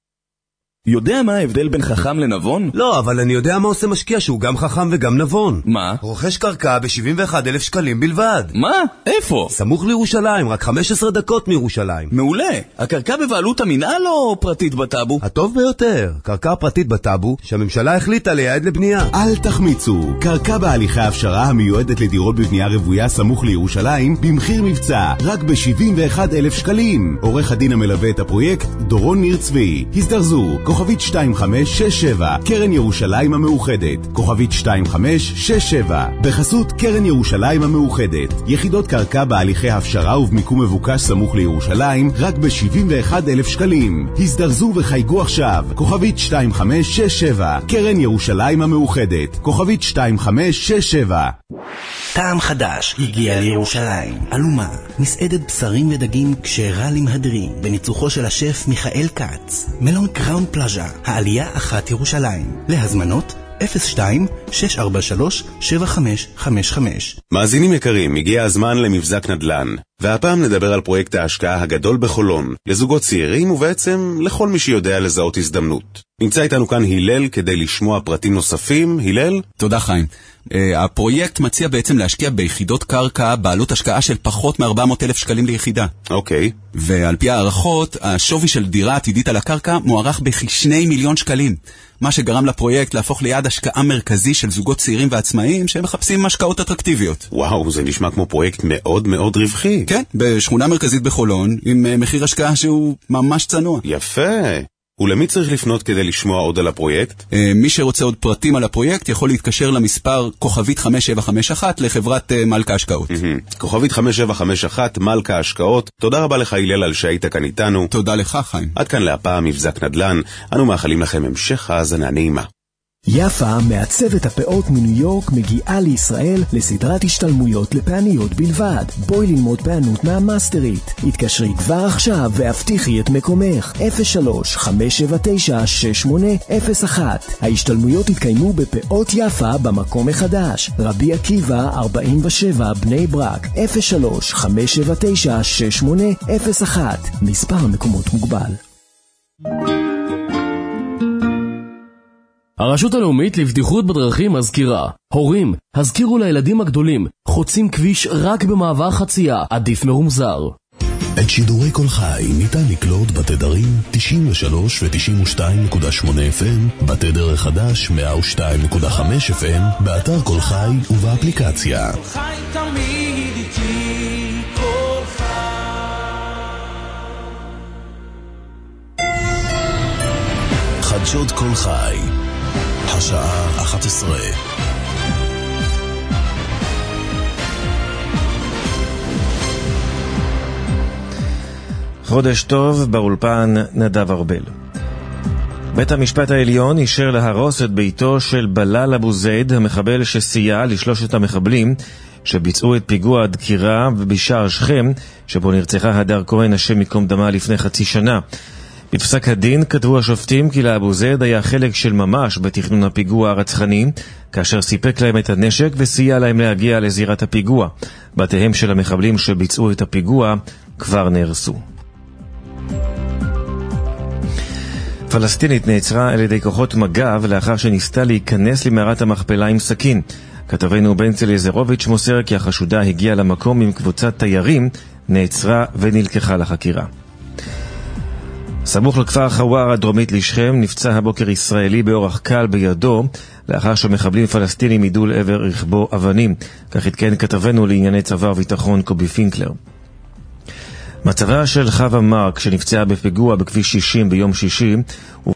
יודע מה ההבדל בין חכם לנבון? לא, אבל אני יודע מה עושה משקיע שהוא גם חכם וגם נבון. מה? רוכש קרקע ב-שבעים ואחד אלף שקלים בלבד. מה? איפה? סמוך לירושלים, רק חמש עשרה דקות מירושלים. מעולה. הקרקע בבעלות המינהל או פרטית בטאבו? הטוב ביותר, קרקע פרטית בטאבו שהממשלה החליטה לייעד לבנייה. אל תחמיצו, קרקע בהליכי הפשרה המיועדת לדירות בבנייה רוויה סמוך לירושלים במחיר מבצע, רק ב-שבעים ואחד אלף שקלים. עורך הדין המלווה את הפרויקט, דורון ניר צבי. הזדרזו, כוכבית שתיים חמש שש שבע, קרן ירושלים המאוחדת, כוכבית שתיים חמש שש שבע, בחסות קרן ירושלים המאוחדת, יחידות קרקע בהליכי הפשרה ובמיקום מבוקש סמוך לירושלים, רק ב-שבעים ואחד אלף שקלים. הזדרזו וחייגו עכשיו, כוכבית שתיים חמש שש שבע, קרן ירושלים המאוחדת, כוכבית שתיים חמש שש שבע. טעם חדש הגיע לירושלים. אלומה, מסעדת בשרים ודגים כשרה למהדרין, בניצוחו של השף מיכאל קץ. מלון קראון פלאז'ה, העלייה אחת ירושלים. להזמנות אפס שתיים שש ארבע שלוש שבע חמש חמש חמש. מאזינים יקרים, הגיע הזמן למבזק נדל"ן. והפעם נדבר על פרויקט ההשקעה הגדול בחולון, לזוגות צעירים ובעצם לכל מי שיודע לזהות הזדמנות. נמצא איתנו כאן הלל כדי לשמוע פרטים נוספים. הלל? תודה חיים. Uh, הפרויקט מציע בעצם להשקיע ביחידות קרקע בעלות השקעה של פחות מ-ארבע מאות אלף שקלים ליחידה. אוקיי. Okay. ועל פי הערכות, השווי של דירה עתידית על הקרקע מוערך בכשני מיליון שקלים. מה שגרם לפרויקט להפוך ליעד השקעה מרכזי של זוגות צעירים ועצמאיים שמחפשים השקעות אטרקטיביות. וואו, זה נשמע כמו פרויקט מאוד מאוד רווחי. כן, בשכונה מרכזית בחולון, עם מחיר השקעה שהוא ממש צנוע. יפה. ולמי צריך לפנות כדי לשמוע עוד על הפרויקט? מי שרוצה עוד פרטים על הפרויקט יכול להתקשר למספר כוכבית חמש שבע חמש אחת לחברת מלכה השקעות. כוכבית חמש שבע חמש אחת, מלכה השקעות. תודה רבה לך הלל על שהיית כאן איתנו. תודה לך חיים. עד כאן להפעם מבזק נדל"ן. אנו מאחלים לכם המשך האזנה נעימה. יפה, מעצבת הפאות מניו יורק, מגיעה לישראל לסדרת השתלמויות לפעניות בלבד. בואי ללמוד פענות מהמאסטרית. התקשרי כבר עכשיו והבטיחי את מקומך. אפס שלוש חמש שבע תשע שש שמונה אפס אחת. ההשתלמויות התקיימו בפאות יפה במקום החדש. רבי עקיבא ארבעים ושבע בני ברק. אפס שלוש חמש שבע תשע שש שמונה אפס אחת. מספר המקומות מוגבל. הרשות הלאומית לבטיחות בדרכים מזכירה: הורים, הזכירו לילדים הגדולים, חוצים כביש רק במעבר חצייה, עדיף מרומזר. את שידורי כל חי ניתן לקלוט בתדרים תשעים ושלוש ו-תשעים ושתיים נקודה שמונה אף אם, בתדר החדש מאה ושתיים נקודה חמש אף אם, באתר כל חי ובאפליקציה. כל חי תמיד איתי, כל חי. חדשות כל חי, השעה אחת עשרה. חודש טוב, באולפן נדב ארבל. בית המשפט העליון אישר להרוס את ביתו של בלאל אבו זייד, המחבל שסייע לשלושת המחבלים שביצעו את פיגוע הדקירה בשער שכם, שבו נרצחה הדר כהן השם מקום דמה לפני חצי שנה. בפסק הדין כתבו השופטים כי לאבו זייד היה חלק של ממש בתכנון הפיגוע הרצחני, כאשר סיפק להם את הנשק וסייע להם להגיע לזירת הפיגוע. בתיהם של המחבלים שביצעו את הפיגוע כבר נהרסו. פלסטינית נעצרה על ידי כוחות מג"ב לאחר שניסתה להיכנס למערת המכפלה עם סכין. כתבנו בנצל יזרוביץ' מוסר כי החשודה הגיעה למקום עם קבוצת תיירים, נעצרה ונלקחה לחקירה. סמוך לכפר חוואר הדרומית לשכם נפצע הבוקר ישראלי באורח קל בידו, לאחר שמחבלים פלסטינים ידעו לעבר רכבו אבנים. כך התקן כתבנו לענייני צבא וביטחון קובי פינקלר. מצבה של חווה מרק שנפצעה בפיגוע בכביש שישים ביום שישי